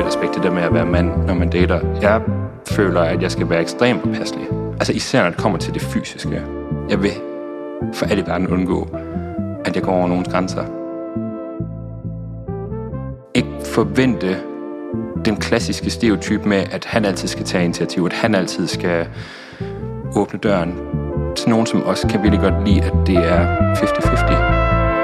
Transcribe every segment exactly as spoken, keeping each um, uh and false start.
aspekt, det der med at være mand, når man dater. Jeg føler, at jeg skal være ekstremt påpasselig. Altså især når det kommer til det fysiske. Jeg vil for alt i verden undgå, at jeg går over nogens grænser. Ikke forvente den klassiske stereotyp med, at han altid skal tage initiativ, at han altid skal åbne døren. Til nogen, som også kan virkelig godt lide, at det er halvtreds halvtreds.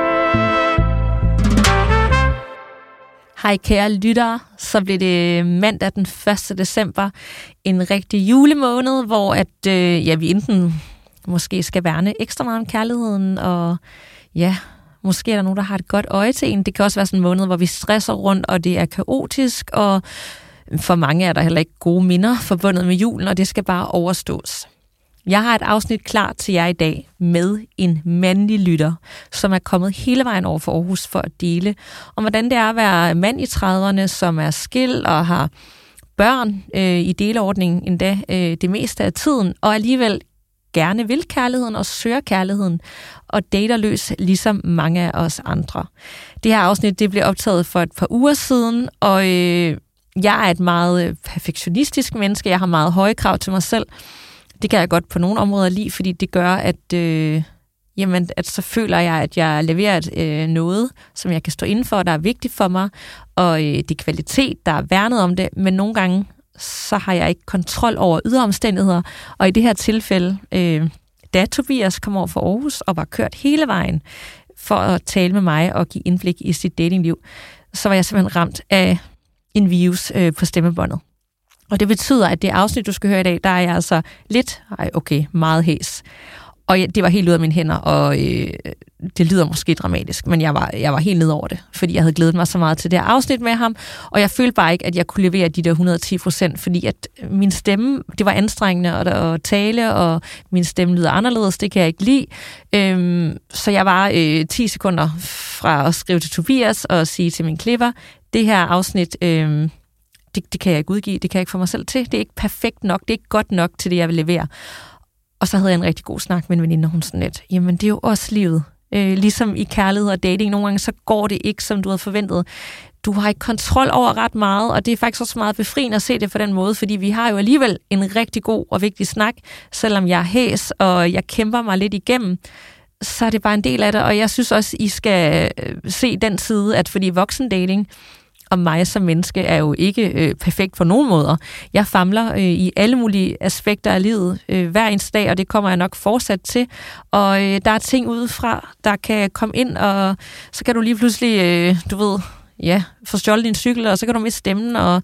Hej kære lyttere, så blev det mandag den første december, en rigtig julemåned, hvor at, øh, ja, vi enten måske skal værne ekstra meget om kærligheden, og ja, måske er der nogen, der har et godt øje til en. Det kan også være sådan en måned, hvor vi stresser rundt, og det er kaotisk, og for mange er der heller ikke gode minder forbundet med julen, og det skal bare overstås. Jeg har et afsnit klar til jer i dag med en mandlig lytter, som er kommet hele vejen over for Aarhus for at dele om, hvordan det er at være mand i trediverne, som er skilt og har børn øh, i deleordningen endda øh, det meste af tiden, og alligevel gerne vil kærligheden og søger kærligheden og dater løs ligesom mange af os andre. Det her afsnit det blev optaget for et par uger siden, og øh, jeg er et meget perfektionistisk menneske. Jeg har meget høje krav til mig selv. Det kan jeg godt på nogle områder lide, fordi det gør, at, øh, jamen, at så føler jeg, at jeg leverer et, øh, noget, som jeg kan stå inden for, der er vigtigt for mig, og øh, det er kvalitet, der er værnet om det, men nogle gange, så har jeg ikke kontrol over ydre omstændigheder, og i det her tilfælde, øh, da Tobias kom over fra Aarhus og var kørt hele vejen for at tale med mig og give indblik i sit datingliv, så var jeg simpelthen ramt af en virus øh, på stemmebåndet. Og det betyder, at det afsnit, du skal høre i dag, der er jeg altså lidt, ej, okay, meget hæs. Og det var helt ud af mine hænder, og øh, det lyder måske dramatisk, men jeg var, jeg var helt ned over det, fordi jeg havde glædet mig så meget til det her afsnit med ham, og jeg følte bare ikke, at jeg kunne levere de der et hundrede og ti procent, fordi at min stemme, det var anstrengende at, at tale, og min stemme lyder anderledes, det kan jeg ikke lide. Øhm, så jeg var øh, ti sekunder fra at skrive til Tobias og sige til min klipper, det her afsnit... Øh, Det, det kan jeg ikke udgive, det kan jeg ikke få mig selv til. Det er ikke perfekt nok, det er ikke godt nok til det, jeg vil levere. Og så havde jeg en rigtig god snak med en veninde, og hun sådan lidt, jamen det er jo også livet. Øh, ligesom i kærlighed og dating, nogle gange så går det ikke, som du havde forventet. Du har ikke kontrol over ret meget, og det er faktisk også meget befriende at se det på den måde, fordi vi har jo alligevel en rigtig god og vigtig snak, selvom jeg er hæs, og jeg kæmper mig lidt igennem, så er det bare en del af det, og jeg synes også, I skal se den side, at fordi voksendating og mig som menneske er jo ikke øh, perfekt på nogen måder. Jeg famler øh, i alle mulige aspekter af livet øh, hver eneste dag, og det kommer jeg nok fortsat til. Og øh, der er ting udefra, der kan komme ind, og så kan du lige pludselig, øh, du ved, ja, få stjålet din cykel, og så kan du miste stemmen, og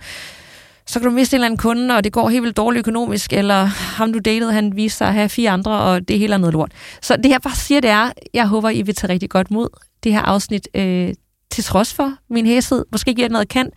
så kan du miste en eller anden kunde, og det går helt vildt dårligt økonomisk, eller ham du datede, han viser sig at have fire andre, og det hele er noget lort. Så det jeg bare siger, det er, jeg håber, I vil tage rigtig godt mod det her afsnit, øh, til trods for min hæshed, måske giver det noget kant.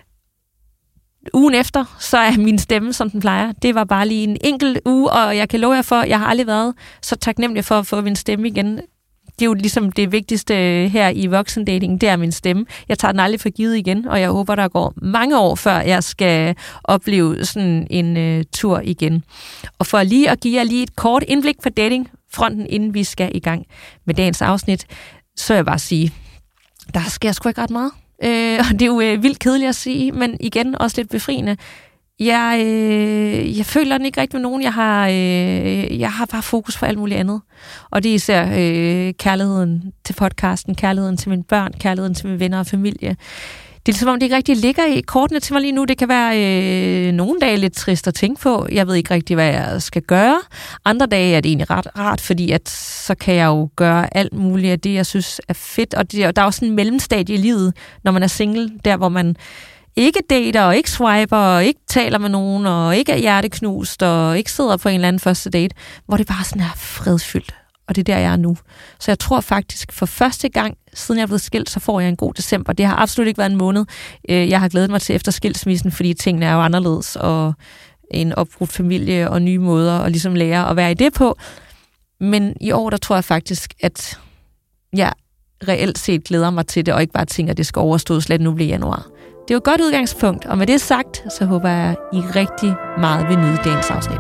Ugen efter, så er min stemme, som den plejer. Det var bare lige en enkelt uge, og jeg kan love jer for, jeg har aldrig været så taknemmelig for at få min stemme igen. Det er jo ligesom det vigtigste her i voksendating, det er min stemme. Jeg tager den aldrig for givet igen, og jeg håber, der går mange år, før jeg skal opleve sådan en uh, tur igen. Og for lige at give jer lige et kort indblik på datingfronten, inden vi skal i gang med dagens afsnit, så vil jeg bare sige, der sker sgu ikke ret meget. Øh, og det er jo øh, vildt kedeligt at sige, men igen også lidt befriende. Jeg, øh, jeg føler den ikke rigtig med nogen. Jeg har, øh, jeg har bare fokus på alt muligt andet. Og det er især øh, kærligheden til podcasten, kærligheden til mine børn, kærligheden til mine venner og familie. Det er som om, det ikke rigtig ligger i kortene til mig lige nu. Det kan være øh, nogle dage lidt trist at tænke på. Jeg ved ikke rigtig, hvad jeg skal gøre. Andre dage er det egentlig ret rart, fordi at, så kan jeg jo gøre alt muligt af det, jeg synes er fedt. Og det, der er også sådan en mellemstadie i livet, når man er single, der hvor man ikke dater og ikke swiper og ikke taler med nogen og ikke er hjerteknust og ikke sidder på en eller anden første date, hvor det bare sådan er fredfyldt. Og det er der, jeg er nu. Så jeg tror faktisk, for første gang, siden jeg er blevet skilt, så får jeg en god december. Det har absolut ikke været en måned. Jeg har glædet mig til efter skilsmissen, fordi tingene er jo anderledes, og en opbrudt familie og nye måder, og ligesom lære at være i det på. Men i år, der tror jeg faktisk, at jeg reelt set glæder mig til det, og ikke bare tænker, at det skal overstås let nu bliver januar. Det er jo et godt udgangspunkt, og med det sagt, så håber jeg, I rigtig meget vil nyde dagens afsnit.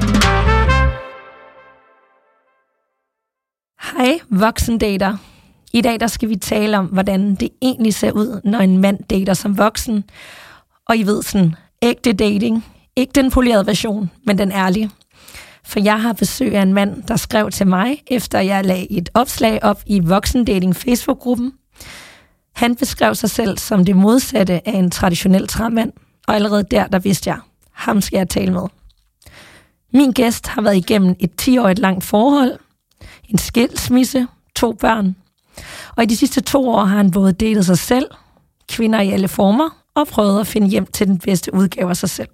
Hej, voksendater. I dag der skal vi tale om, hvordan det egentlig ser ud, når en mand dater som voksen, Og I ved sådan, ægte dating, ikke den polerede version, men den ærlige. For jeg har besøg af en mand, der skrev til mig, efter jeg lagde et opslag op i Voksendating Facebook-gruppen. Han beskrev sig selv som det modsatte af en traditionel træmand, og allerede der, der vidste jeg, ham skal jeg tale med. Min gæst har været igennem et ti-årigt langt forhold, en skilsmisse, to børn, og i de sidste to år har han både datet sig selv, kvinder i alle former, og prøvet at finde hjem til den bedste udgave af sig selv.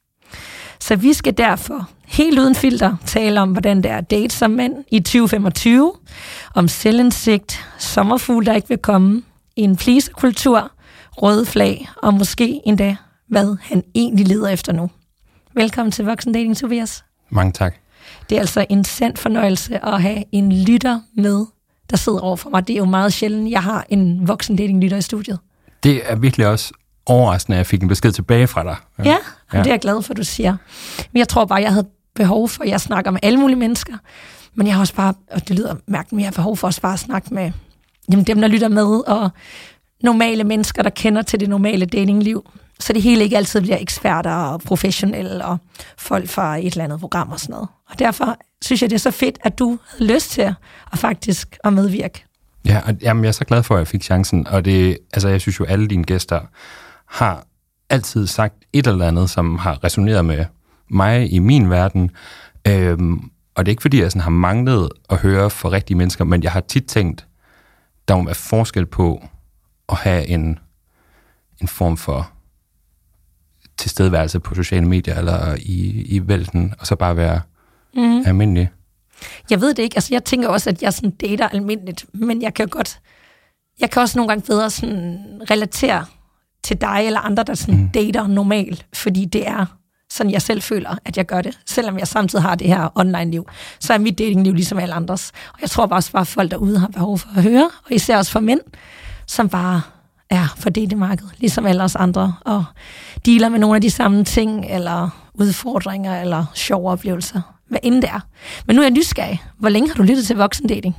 Så vi skal derfor helt uden filter tale om, hvordan det er at date som mænd i tyve femogtyve, om selvindsigt, sommerfugle, der ikke vil komme, en pleaserkultur, røde flag, og måske endda, hvad han egentlig leder efter nu. Velkommen til Voksendating, Tobias. Mange tak. Det er altså en sand fornøjelse at have en lytter med, der sidder over for mig. Det er jo meget sjældent, jeg har en Voksendating-lytter i studiet. Det er virkelig også overraskende, at jeg fik en besked tilbage fra dig. Ja, og ja. Det er jeg glad for, at du siger. Men jeg tror bare, jeg havde behov for, at jeg snakker med alle mulige mennesker, men jeg har også bare, og det lyder mærkeligt, men jeg har behov for også bare at snakke med jamen, dem, der lytter med, og normale mennesker, der kender til det normale datingliv. Så det hele ikke altid bliver eksperter og professionelle og folk fra et eller andet program og sådan noget. Og derfor synes jeg, det er så fedt, at du havde lyst til at, at faktisk at medvirke. Ja, og jamen, jeg er så glad for, at jeg fik chancen, og det, altså, jeg synes jo, alle dine gæster har altid sagt et eller andet, som har resoneret med mig i min verden. Øhm, og det er ikke, fordi jeg sådan har manglet at høre fra rigtige mennesker, men jeg har tit tænkt, der må være forskel på at have en, en form for tilstedeværelse på sociale medier eller i, i vælten, og så bare være mm. almindelig. Jeg ved det ikke. Altså, jeg tænker også, at jeg sådan dater almindeligt, men jeg kan godt, jeg kan også nogle gange bedre sådan relatere til dig eller andre, der sådan mm. dater normalt, fordi det er sådan, jeg selv føler, at jeg gør det. Selvom jeg samtidig har det her online-liv, så er mit datingliv ligesom alle andres. Og jeg tror bare også, at folk derude har behov for at høre, og især også for mænd, som bare er for datingmarkedet, ligesom alle os andre, og dealer med nogle af de samme ting, eller udfordringer, eller sjove oplevelser, hvad end det er. Men nu er jeg nysgerrig. Hvor længe har du lyttet til Voksendating?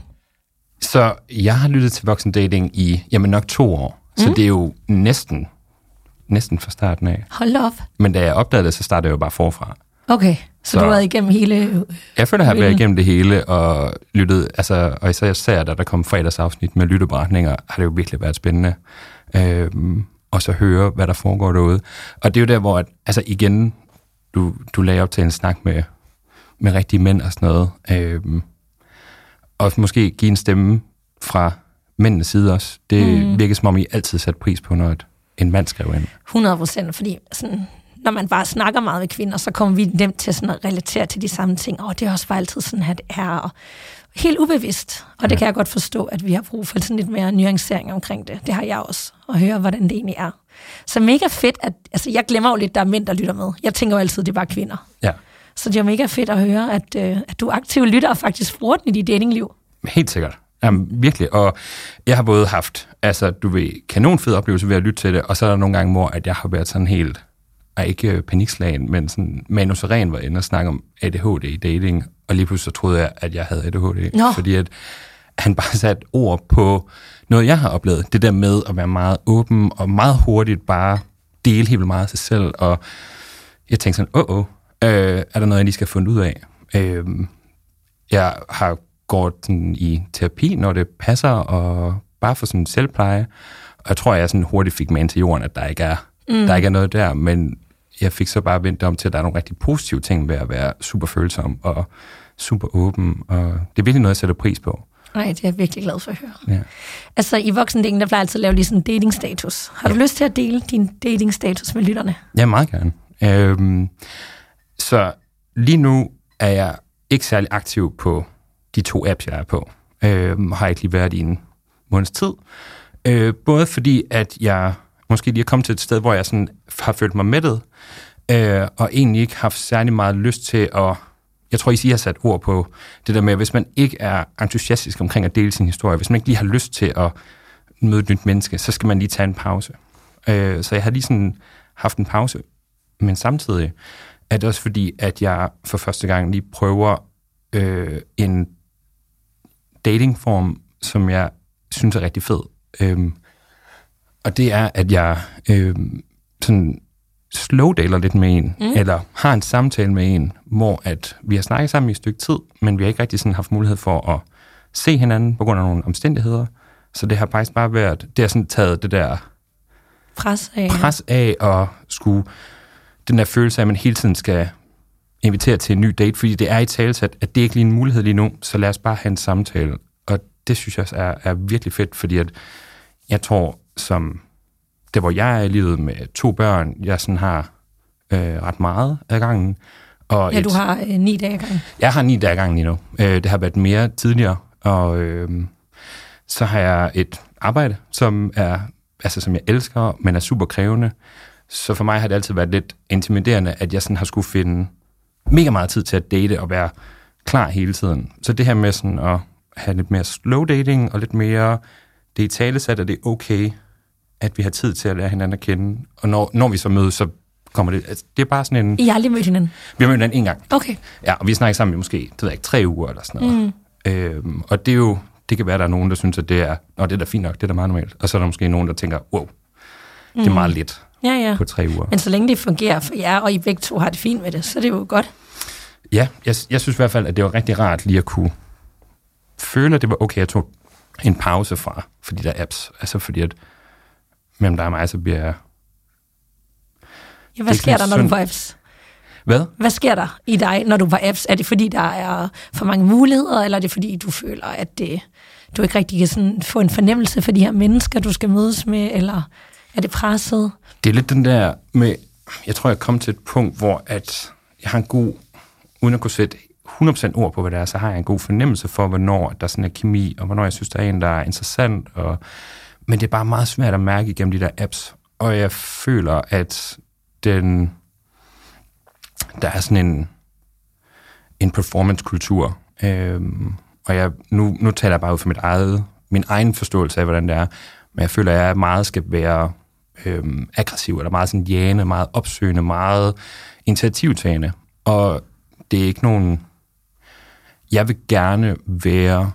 Så jeg har lyttet til Voksendating i, jamen nok to år. Så mm. det er jo næsten, næsten fra starten af. Hold op. Men da jeg opdagede det, så startede jeg jo bare forfra. Okay, så, så du har været igennem hele... Jeg føler, at jeg har været igennem det hele, og lyttet, altså, og især jeg ser, da der kom fredagsafsnit med lytteberetninger, har det jo virkelig været spændende. Øhm, og så høre, hvad der foregår derude. Og det er jo der, hvor, at, altså igen, du, du lagde op til en snak med, med rigtige mænd og sådan noget. Øhm, og måske give en stemme fra mændenes side også. Det mm. virker som om, I altid satte pris på, når et, en mand skrev ind. hundrede procent, fordi sådan, når man bare snakker meget med kvinder, så kommer vi nemt til sådan at relatere til de samme ting. Og det er også bare altid sådan, at det er og helt ubevidst. Og det ja. kan jeg godt forstå, at vi har brug for sådan lidt mere nuancering omkring det. Det har jeg også, at høre, hvordan det egentlig er. Så mega fedt, at altså, jeg glemmer jo lidt, der er mænd, der lytter med. Jeg tænker jo altid, det er bare kvinder. Ja. Så det er mega fedt at høre, at, øh, at du aktivt lytter og faktisk bruger den i dit datingliv. Helt sikkert. Jamen, virkelig. Og jeg har både haft, altså du ved, kanonfed oplevelse ved at lytte til det, og så er der nogle gange, hvor at jeg har været sådan helt, og ikke panikslagen, men sådan, Manu Seren var inde og snakke om A D H D i dating, og lige pludselig så troede jeg, at jeg havde A D H D. Nå. Fordi at han bare satte ord på noget, jeg har oplevet. Det der med at være meget åben, og meget hurtigt bare dele helt meget af sig selv, og jeg tænkte sådan, åh, åh, øh, er der noget, jeg lige skal finde ud af? Øh, jeg har gået sådan i terapi, når det passer, og bare for sådan selvpleje. Og jeg tror, jeg sådan hurtigt fik med til jorden, at der ikke er, mm. der ikke er noget der, men jeg fik så bare vendt om til, at der er nogle rigtig positive ting ved at være super følsom og super åben, og det er virkelig noget, jeg sætter pris på. Nej, det er jeg virkelig glad for at høre. Ja. Altså, i Voksendating, der plejer altid at lave lige sådan en datingstatus. Har du ja. lyst til at dele din datingstatus med lytterne? Ja, meget gerne. Øhm, så lige nu er jeg ikke særlig aktiv på de to apps, jeg er på. Øhm, har ikke lige været i en måneds tid. Øh, både fordi, at jeg måske lige er kommet til et sted, hvor jeg sådan har følt mig mættet, øh, og egentlig ikke haft særlig meget lyst til at... Jeg tror, I har sat ord på det der med, at hvis man ikke er entusiastisk omkring at dele sin historie, hvis man ikke lige har lyst til at møde et nyt menneske, så skal man lige tage en pause. Øh, så jeg har lige sådan haft en pause, men samtidig er det også fordi, at jeg for første gang lige prøver øh, en datingform, som jeg synes er rigtig fed. Øhm, og det er, at jeg øh, sådan slowdaler lidt med en, Mm. eller har en samtale med en, hvor at vi har snakket sammen i et stykke tid, men vi har ikke rigtig sådan haft mulighed for at se hinanden på grund af nogle omstændigheder. Så det har faktisk bare været, det har sådan taget det der Pres af. pres af og skulle, den der følelse af, at man hele tiden skal invitere til en ny date, fordi det er i talesat, at det ikke lige er en mulighed lige nu, så lad os bare have en samtale. Og det synes jeg er, er virkelig fedt, fordi at jeg tror, som det hvor jeg er i livet med to børn, jeg sådan har øh, ret meget af gangen. Og Ja, et, du har øh, ni dage ad gangen. Jeg har ni dage ad gangen lige nu. Øh, det har været mere tidligere, og øh, så har jeg et arbejde, som er, altså som jeg elsker, men er super krævende. Så for mig har det altid været lidt intimiderende, at jeg sådan har skulle finde mega meget tid til at date og være klar hele tiden. Så det her med sådan at have lidt mere slow dating og lidt mere det i talesat, at det er okay, at vi har tid til at lære hinanden at kende. Og når, når vi så mødes, så kommer det... Altså, det er bare sådan en... I har aldrig mødt hinanden? Vi har mødt hinanden en gang. Okay. Ja, og vi snakker sammen i måske, det ved jeg ikke, tre uger eller sådan noget. Mm. Øhm, og det er jo... Det kan være, at der er nogen, der synes, at det er... Nå, det er da fint nok, det er da meget normalt. Og så er der måske nogen, der tænker, wow, det er Mm. meget lidt Ja, ja. på tre uger. Men så længe det fungerer for jer, og I begge to har det fint med det, så er det jo godt. Ja, jeg, jeg synes i hvert fald, at det var rigtig rart lige at kunne føle, at det var okay, jeg tog en pause fra for de der apps. Altså fordi, at mellem dig og mig, så bliver jeg... Ja, hvad Det er sker der, sådan når du synd. var apps? Hvad? Hvad sker der i dig, når du var apps? Er det fordi, der er for mange muligheder, eller er det fordi, du føler, at det, du ikke rigtig kan sådan få en fornemmelse for de her mennesker, du skal mødes med, eller er det presset? Det er lidt den der med... Jeg tror, jeg kom til et punkt, hvor at jeg har en god... Uden at kunne sætte hundrede procent ord på, hvad det er, så har jeg en god fornemmelse for, hvornår der sådan er kemi, og hvornår jeg synes, der er en, der er interessant. Og, men det er bare meget svært at mærke igennem de der apps. Og jeg føler, at den... Der er sådan en, en performance-kultur. Øhm, og jeg, nu, nu taler jeg bare ud for mit eget, min egen forståelse af, hvordan det er. Men jeg føler, at jeg meget skal være øhm, aggressiv, eller meget sådan jægende, meget opsøgende, meget initiativtagende. Og det er ikke nogen... Jeg vil gerne være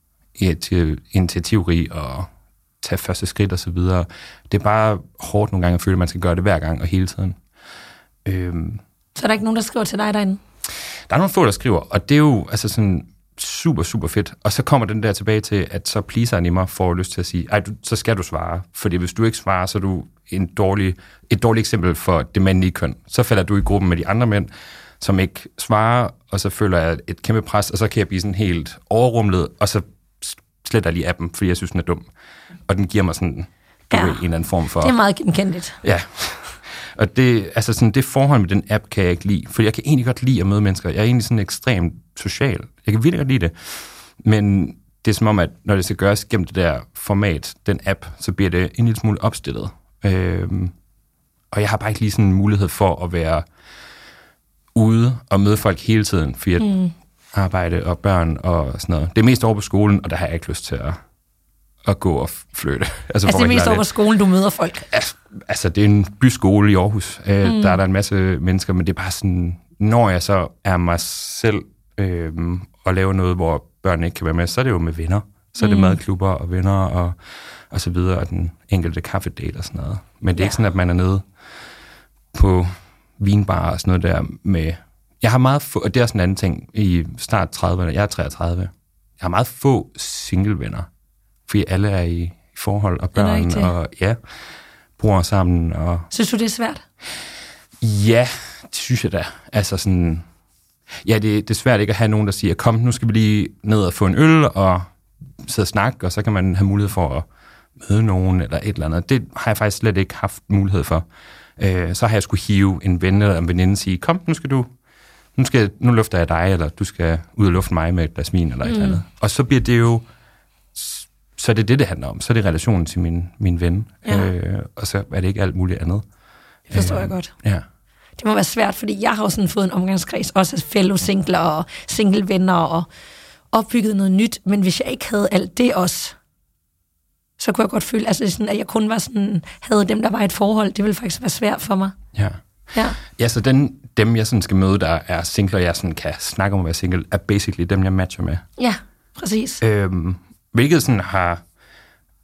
initiativrig og tage første skridt og så videre. Det er bare hårdt nogle gange at føle, at man skal gøre det hver gang og hele tiden. Øhm, Så er der ikke nogen, der skriver til dig derinde? Der er nogle få, der skriver, og det er jo altså sådan super, super fedt. Og så kommer den der tilbage til, at så pleaseren i mig får lyst til at sige, ej, du, så skal du svare. Fordi hvis du ikke svarer, så er du en dårlig, et dårligt eksempel for det mandlige køn. Så falder du i gruppen med de andre mænd, som ikke svarer, og så føler jeg et kæmpe pres, og så kan jeg blive sådan helt overrumlet, og så sletter jeg lige appen, fordi jeg synes, den er dum. Og den giver mig sådan du Ja. ved, en eller anden form for... Det er meget genkendeligt. Ja, og det, altså sådan, det forhold med den app kan jeg ikke lide, for jeg kan egentlig godt lide at møde mennesker. Jeg er egentlig sådan ekstremt social. Jeg kan virkelig godt lide det. Men det er som om, at når det skal gøres gennem det der format, den app, så bliver det en lille smule opstillet. Øhm, og jeg har bare ikke lige sådan en mulighed for at være ude og møde folk hele tiden, fordi at mm. arbejde og børn og sådan noget. Det er mest over på skolen, og der har jeg ikke lyst til at, at gå og flytte. Altså, altså det er mest over på skolen, du møder folk? Altså, altså det er en byskole i Aarhus. Mm. Der er der en masse mennesker, men det er bare sådan, når jeg så er mig selv øh, og laver noget, hvor børnene ikke kan være med, så er det jo med venner. Så er det mm. madklubber og venner og, og så videre, og den enkelte kaffedate og sådan noget. Men det er ja. ikke sådan, at man er nede på vinbar og sådan noget der med... Jeg har meget få, og det er sådan en anden ting, i start trediverne, jeg er treogtredive, jeg har meget få singlevenner, fordi alle er i, i forhold og børn, og ja, bor sammen. Og synes du, det er svært? Ja, det synes jeg da. Altså sådan... Ja, det, det er svært ikke at have nogen, der siger, kom, nu skal vi lige ned og få en øl, og sidde og snakke, og så kan man have mulighed for at møde nogen, eller et eller andet. Det har jeg faktisk slet ikke haft mulighed for. Øh, så har jeg skulle hive en ven eller en veninde og sige, kom, nu skal du, nu, skal, nu lufter jeg dig, eller du skal ud og lufte mig med et glas vin, eller mm. et eller andet. Og så bliver det jo, så er det det, det handler om. Så er det relationen til min, min ven, ja. øh, og så er det ikke alt muligt andet. Det forstår øh, jeg godt. Ja. Det må være svært, fordi jeg har jo sådan fået en omgangskreds, også af fellow singler og singlevenner, og opbygget noget nyt, men hvis jeg ikke havde alt det også, så kunne jeg godt føle, altså sådan, at jeg kun var sådan, havde dem, der var i et forhold, det ville faktisk være svært for mig. Ja. Ja, ja så den, dem, jeg sådan skal møde, der er singler, jeg sådan kan snakke om at være single, er basically dem, jeg matcher med. Ja, præcis. Øhm, hvilket sådan har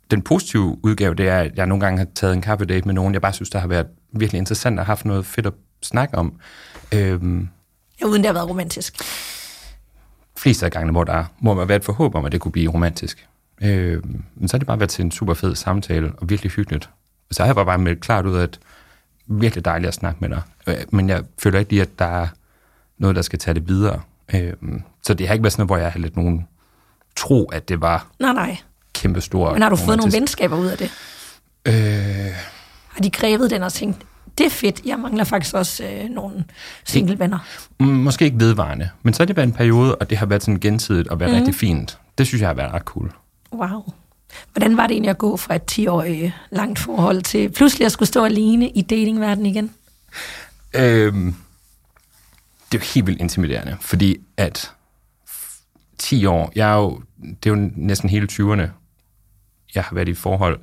den positive udgave, det er, at jeg nogle gange har taget en kaffedate med nogen, jeg bare synes, der har været virkelig interessant og haft noget fedt at snakke om. Øhm, ja, uden det har været romantisk. Flest af gangene, hvor der må man være et forhåb om, at det kunne blive romantisk. Øhm, men så har det bare været til en super fed samtale, og virkelig hyggeligt. Og så har jeg bare, bare meldt klart ud af, at virkelig dejligt at snakke med dig. Men jeg føler ikke lige, at der er noget, der skal tage det videre. Øhm, så det har ikke været sådan noget, hvor jeg har lidt nogen tro, at det var nej, nej. kæmpestort. Men har du fået nogle venskaber ud af det? Øh... Har de grebet den og tænkt, det er fedt, jeg mangler faktisk også øh, nogle singlevenner? Måske ikke vedvarende, men så har det været en periode, og det har været sådan gensidigt og været mm. rigtig fint. Det synes jeg har været ret cool. Wow. Hvordan var det egentlig at gå fra et ti-årigt langt forhold til pludselig at skulle stå alene i datingverdenen igen? Øhm, det er jo helt vildt intimiderende, fordi at ti år, jeg er jo, det er jo næsten hele tyverne, jeg har været i et forhold,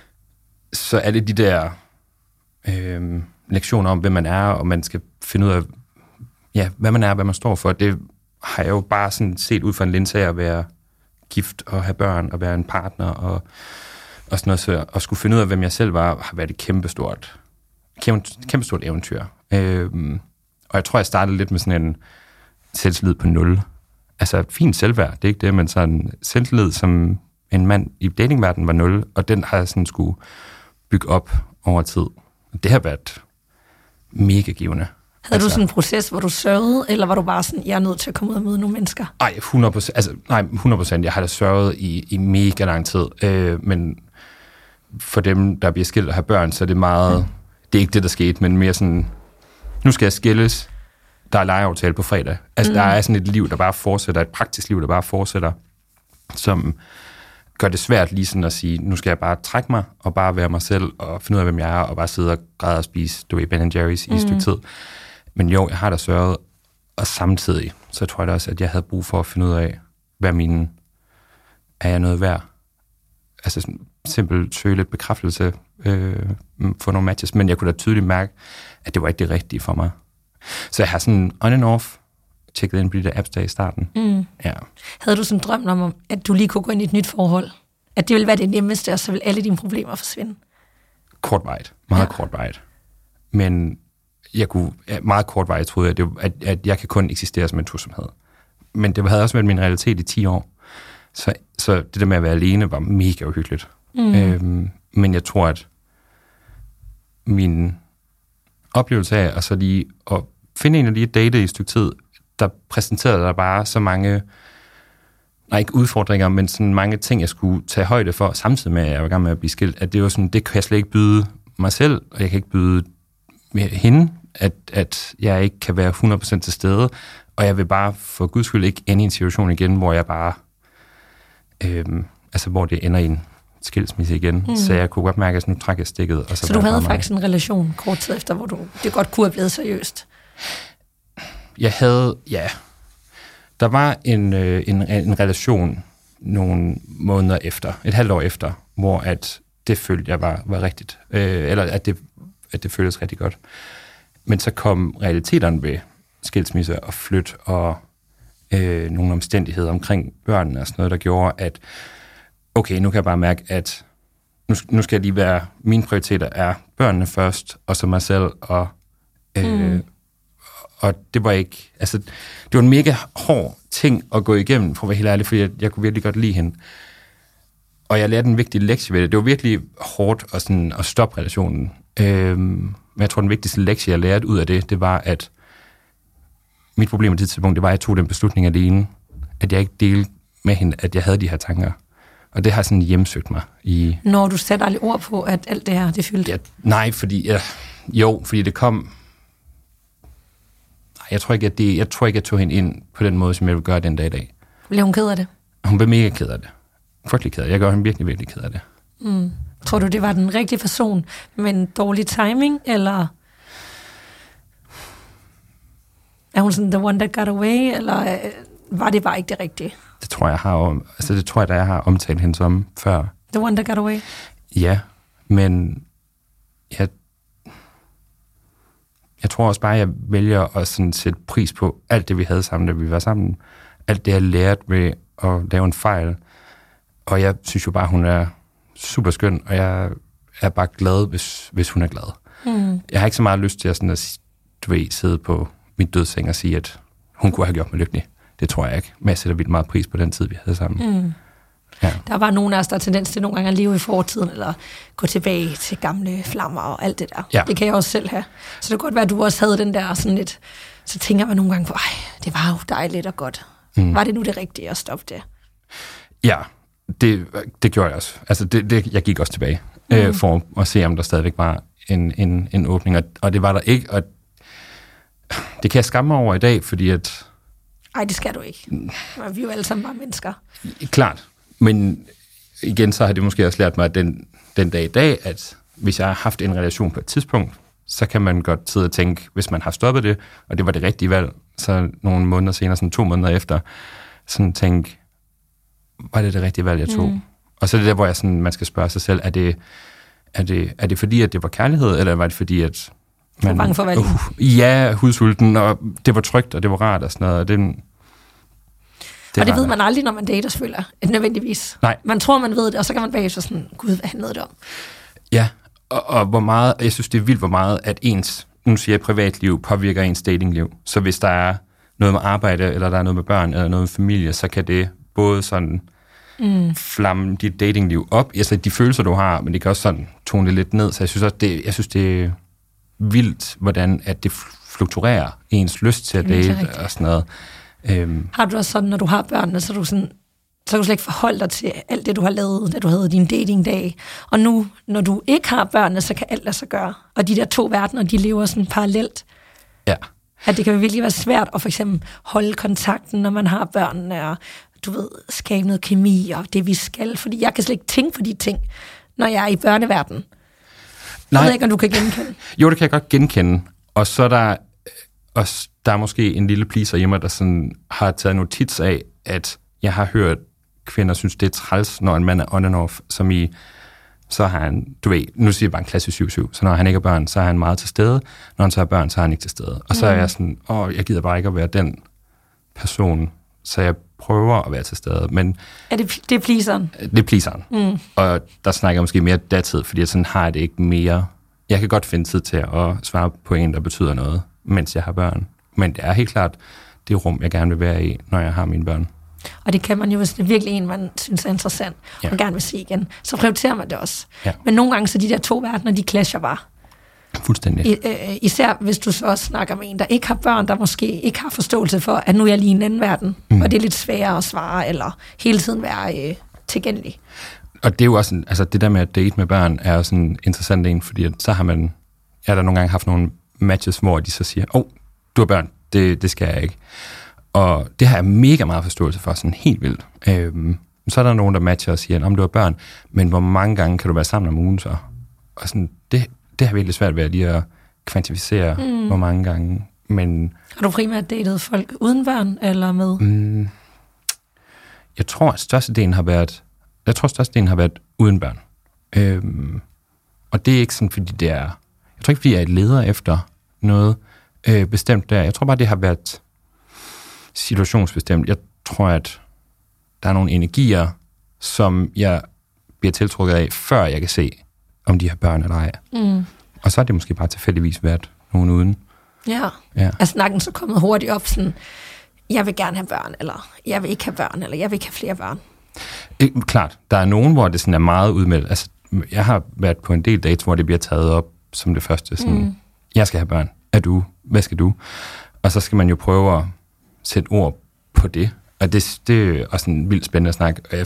så er det de der øhm, lektioner om, hvem man er, og man skal finde ud af, ja, hvad man er, hvad man står for. Det har jeg jo bare sådan set ud fra en linse af at være gift og have børn og være en partner og, og sådan noget. Så at skulle finde ud af, hvem jeg selv var, har været et kæmpestort, kæmpe, kæmpestort eventyr. Øhm, og jeg tror, jeg startede lidt med sådan en selvtillid på nul. Altså fint selvværd, det er ikke det, men sådan selvtillid som en mand i datingverdenen var nul, og den har jeg sådan skulle bygge op over tid. Det har været mega givende. Havde altså, du sådan en proces, hvor du sørgede, eller var du bare sådan, jeg er nødt til at komme ud og møde nogle mennesker? Ej, hundrede procent. Altså, nej, hundrede procent. Jeg har da sørget i, i mega lang tid. Øh, men for dem, der bliver skilt og har børn, så er det meget... Mm. Det er ikke det, der skete, men mere sådan... Nu skal jeg skilles. Der er lejeaftale på fredag. Altså, mm. der er sådan et liv, der bare fortsætter. Et praktisk liv, der bare fortsætter. Som gør det svært lige sådan at sige, nu skal jeg bare trække mig, og bare være mig selv, og finde ud af, hvem jeg er, og bare sidde og græde og spise, du ved, Ben and Jerry's i et stykke tid. Men jo, jeg har da sørget, og samtidig, så tror jeg da også, at jeg havde brug for at finde ud af, hvad mine, er jeg noget værd? Altså sådan, simpelt søge lidt bekræftelse, øh, få nogle matches, men jeg kunne da tydeligt mærke, at det var ikke det rigtige for mig. Så jeg har sådan on and off tjekket ind på de der apps der i starten. Mm. Ja. Havde du sådan en drøm om, at du lige kunne gå ind i et nyt forhold? At det ville være det nemmeste, og så ville alle dine problemer forsvinde? Kortvejt. Meget ja. kortvejt. Men jeg kunne, meget kortvejt troede jeg, at, det, at, at jeg kan kun eksistere som en tosomhed. Men det havde også været min realitet i ti år. Så, så det der med at være alene var mega uhyggeligt. Mm. Øhm, men jeg tror, at min oplevelse af at så lige at finde en og lige at date i et stykke tid, der præsenterede der bare så mange, nej ikke udfordringer, men sådan mange ting, jeg skulle tage højde for, samtidig med, at jeg var i gang med at blive skilt, at det var sådan, det kan jeg slet ikke byde mig selv, og jeg kan ikke byde hende, at, at jeg ikke kan være hundrede procent til stede, og jeg vil bare for guds skyld ikke ende i en situation igen, hvor jeg bare, øhm, altså hvor det ender i en skilsmisse igen. Mm. Så jeg kunne godt mærke, at nu trækker jeg stikket. Og så så du havde faktisk en relation kort tid efter, hvor du, det godt kunne have blevet seriøst? Jeg havde, ja. Der var en, øh, en, en relation nogle måneder efter, et halvt år efter, hvor at det følte jeg var, var rigtigt. Øh, eller at det, at det føltes rigtig godt. Men så kom realiteterne ved skilsmisse og flyt og øh, nogle omstændigheder omkring børnene og sådan noget, der gjorde, at okay, nu kan jeg bare mærke, at nu, nu skal jeg lige være, mine prioriteter er børnene først, og så mig selv, og, øh, mm. og det var ikke, altså, det var en mega hård ting at gå igennem, for at være helt ærlig, fordi jeg, jeg kunne virkelig godt lide hende. Og jeg lærte en vigtig lektie ved det. Det var virkelig hårdt at, sådan, at stoppe relationen. Øh, men jeg tror, den vigtigste lektie, jeg lærte ud af det, det var, at mit problem på det tidspunkt, det var, at jeg tog den beslutning alene, at jeg ikke delte med hende, at jeg havde de her tanker. Og det har sådan hjemsøgt mig i... Når du satte aldrig ord på, at alt det her, det fyldte? Ja, nej, fordi... Ja, jo, fordi det kom... Nej, jeg tror ikke, at det, jeg tror ikke, jeg tog hende ind på den måde, som jeg vil gøre den dag i dag. Blev hun ked af det? Hun blev mega ked af det. Frygtelig ked af det. Jeg gør hende virkelig, virkelig ked af det. Mm. Tror du, det var den rigtige person med en dårlig timing, eller... Er hun sådan the one that got away, eller var det bare ikke det rigtige? Det tror jeg, har, altså det tror jeg, da jeg har omtalt hende som før. The one that got away? Ja, men jeg, jeg tror også bare, at jeg vælger at sådan sætte pris på alt det, vi havde sammen, da vi var sammen. Alt det, jeg lærte ved at lave en fejl. Og jeg synes jo bare, hun er super skøn, og jeg er bare glad, hvis, hvis hun er glad. Mm. Jeg har ikke så meget lyst til at, sådan at du ved, sidde på min dødsseng og sige, at hun kunne have gjort mig lykkelig. Det tror jeg ikke. Men jeg sætter vildt meget pris på den tid, vi havde sammen. Mm. Ja. Der var nogen af os, der har tendens til nogle gange at leve i fortiden, eller gå tilbage til gamle flammer og alt det der. Ja. Det kan jeg også selv have. Så det kan godt være, at du også havde den der sådan lidt, så tænker man nogle gange på, ej, det var jo dejligt og godt. Mm. Var det nu det rigtige at stoppe det? Ja, det, det gjorde jeg også. Altså, det, det, jeg gik også tilbage mm. øh, for at se, om der stadigvæk var en, en, en åbning, og, og det var der ikke, og det kan jeg skamme mig over i dag, fordi at... Ej, det skal du ikke. Vi er jo alle sammen bare mennesker. Klart, men igen, så har det måske også lært mig, at den, den dag i dag, at hvis jeg har haft en relation på et tidspunkt, så kan man godt sidde og tænke, hvis man har stoppet det, og det var det rigtige valg, så nogle måneder senere, sådan to måneder efter, sådan tænke, var det det rigtige valg, jeg tog? Mm. Og så er det der, hvor jeg sådan, man skal spørge sig selv, er det, er det, er det fordi, at det var kærlighed, eller var det fordi, at man... Du var bange for valget? Uh, ja, hudsulten, og det var trygt, og det var rart, og sådan noget, og det... Det og det ved man aldrig, når man dater, føler jeg, nødvendigvis. Nej. Man tror, man ved det, og så kan man bagefter sådan, gud, hvad handlede det om? Ja, og, og hvor meget, jeg synes, det er vildt, hvor meget, at ens, nu siger jeg, privatliv påvirker ens datingliv. Så hvis der er noget med arbejde, eller der er noget med børn, eller noget med familie, så kan det både sådan mm. flamme dit datingliv op, altså de følelser, du har, men det kan også sådan tone det lidt ned. Så jeg synes også, det, jeg synes, det er vildt, hvordan at det fluktuerer ens lyst til at date og sådan noget. Øhm. Har du også sådan, når du har børnene, så er du sådan, så kan du slet ikke forholde dig til alt det, du har lavet, da du havde din datingdag. Og nu, når du ikke har børnene, så kan alt lade sig gøre. Og de der to verdener, de lever sådan parallelt. Ja. At det kan virkelig være svært at for eksempel holde kontakten, når man har børnene, og du ved, skabe noget kemi, og det vi skal. Fordi jeg kan slet ikke tænke på de ting, når jeg er i børneverdenen. Nej. Jeg ved ikke, om du kan genkende. Jo, det kan jeg godt genkende. Og så er der, og der er måske en lille pleaser hjemme, der sådan har taget notits af, at jeg har hørt kvinder synes, det er træls, når en mand er on and off, som i, så har han, du ved, nu siger jeg bare en klasse syv syv, så når han ikke har børn, så er han meget til stede, når han så har børn, så er han ikke til stede. Og så er jeg sådan, åh, jeg gider bare ikke at være den person, så jeg prøver at være til stede, men... Er det, det er pleaseren? Det er pleaseren. Mm. Og der snakker jeg måske mere datid, fordi sådan har jeg det ikke mere. Jeg kan godt finde tid til at svare på en, der betyder noget, mens jeg har børn. Men det er helt klart det rum, jeg gerne vil være i, når jeg har mine børn. Og det kan man jo, hvis det er virkelig en, man synes er interessant, ja. Og gerne vil se igen. Så prioriterer man det også. Ja. Men nogle gange, så de der to verdener, de clasher bare. Fuldstændig. I, øh, især hvis du så også snakker med en, der ikke har børn, der måske ikke har forståelse for, at nu er jeg lige i en anden verden, mm. og det er lidt sværere at svare, eller hele tiden være øh, tilgængelig. Og det er jo også, en, altså det der med at date med børn, er jo sådan en interessant en, fordi så har man, jeg har der nogle gange haft nogle matches, hvor de så siger, åh, oh, du har børn, det, det skal jeg ikke. Og det har jeg mega meget forståelse for, sådan helt vildt. Øhm, så er der nogen, der matcher og siger, om du har børn, men hvor mange gange kan du være sammen om ugen så? Og sådan, det, det har virkelig svært ved lige at kvantificere, mm. hvor mange gange. Men, har du primært datet folk uden børn, eller med? Mm, jeg tror, at størstedelen har været, jeg tror, at størstedelen har været uden børn. Øhm, og det er ikke sådan, fordi det er, jeg tror ikke, fordi jeg er leder efter noget øh, bestemt der. Jeg tror bare, det har været situationsbestemt. Jeg tror, at der er nogle energier, som jeg bliver tiltrukket af, før jeg kan se, om de har børn eller ej. Mm. Og så er det måske bare tilfældigvis været nogen uden. Ja, ja. Er snakken så kommet hurtigt op, sådan, jeg vil gerne have børn, eller jeg vil ikke have børn, eller jeg vil ikke have flere børn? Eh, klart, der er nogen, hvor det sådan er meget udmeldt. Altså, jeg har været på en del dates, hvor det bliver taget op som det første. Sådan, mm. jeg skal have børn. Er du? Hvad skal du? Og så skal man jo prøve at sætte ord på det. Og det, det er også en vildt spændende snak. Jeg,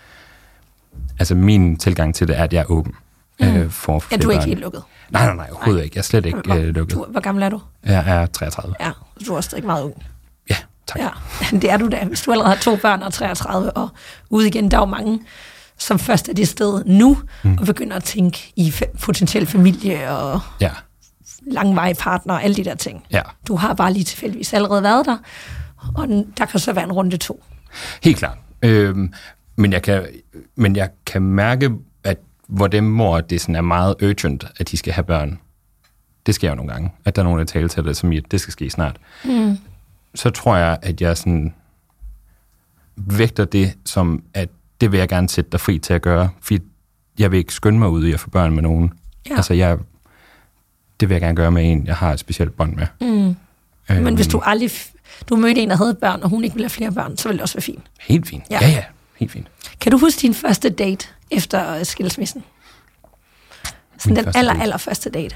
altså, min tilgang til det er, at jeg er åben. Mm. Øh, for ja, du er ikke helt lukket? Nej, nej, nej, overhovedet nej. ikke. Jeg er slet ikke hvor, øh, lukket. Du, hvor gammel er du? Jeg er treogtredive. Ja, du er også ikke meget ung. Ja, tak. Ja, det er du da. Hvis du allerede har to børn og treogtredive og ude igen, der er jo mange, som først er det sted nu, mm. og begynder at tænke i potentiel familie og ja. langvarige partner og alle de der ting. Ja. Du har bare lige tilfældigvis allerede været der, og der kan så være en runde to. Helt klart. Øhm, men, jeg kan, men jeg kan mærke, at hvor dem mor, det sådan er meget urgent, at de skal have børn. Det sker jo nogle gange, at der er nogen, der taler til det, som i, at det skal ske snart. Mm. Så tror jeg, at jeg sådan vægter det som, at det vil jeg gerne sætte dig fri til at gøre. Fordi jeg vil ikke skynde mig ud i at få børn med nogen. Ja. Altså, jeg, det vil jeg gerne gøre med en, jeg har et specielt bånd med. Mm. Øhm, Men hvis du aldrig... Du mødte en, der havde børn, og hun ikke ville have flere børn, så ville det også være fint. Helt fint. Ja, ja, ja. Helt fint. Kan du huske din første date efter skilsmissen? Sådan min den aller, aller første date.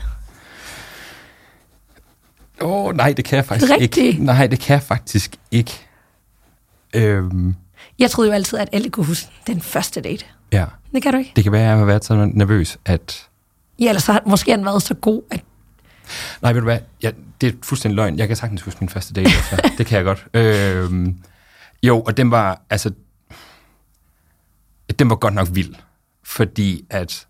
Åh, oh, nej, det kan jeg faktisk Rigtig? ikke. Nej, det kan jeg faktisk ikke. Øhm. Jeg troede jo altid, at alle kunne huske den første date. Ja. Det kan du ikke? Det kan være, at jeg har været så nervøs, at... Ja, ellers har måske han været så god, at... Nej, ved du hvad? Ja, det er fuldstændig løgn. Jeg kan sagtens huske min første date. Altså. Det kan jeg godt. Øhm. Jo, og den var, altså... Den var godt nok vild. Fordi at...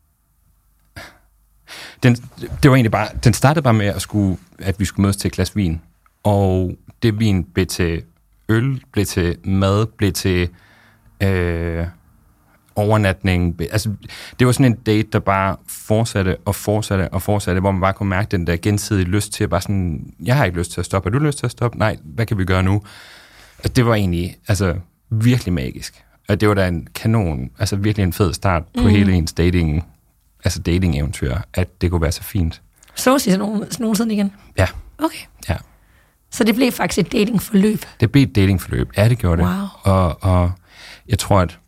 Den, det var egentlig bare, den startede bare med, at, skulle, at vi skulle mødes til et glas vin. Og det vin blev til øl, blev til mad, blev til øh, overnatning. Altså, det var sådan en date, der bare fortsatte og fortsatte og fortsatte, hvor man bare kunne mærke den der gensidige lyst til at bare sådan, jeg har ikke lyst til at stoppe. Har du lyst til at stoppe? Nej, hvad kan vi gøre nu? Og det var egentlig altså, virkelig magisk. Og det var da en kanon, altså virkelig en fed start på mm. hele ens dating altså dating-eventyr, at det kunne være så fint. Så I sådan nogen, sådan nogensinde igen? Ja. Okay. Ja. Så det blev faktisk et datingforløb? Det blev et datingforløb, ja, det gjorde det. Wow. Og, og jeg tror, at...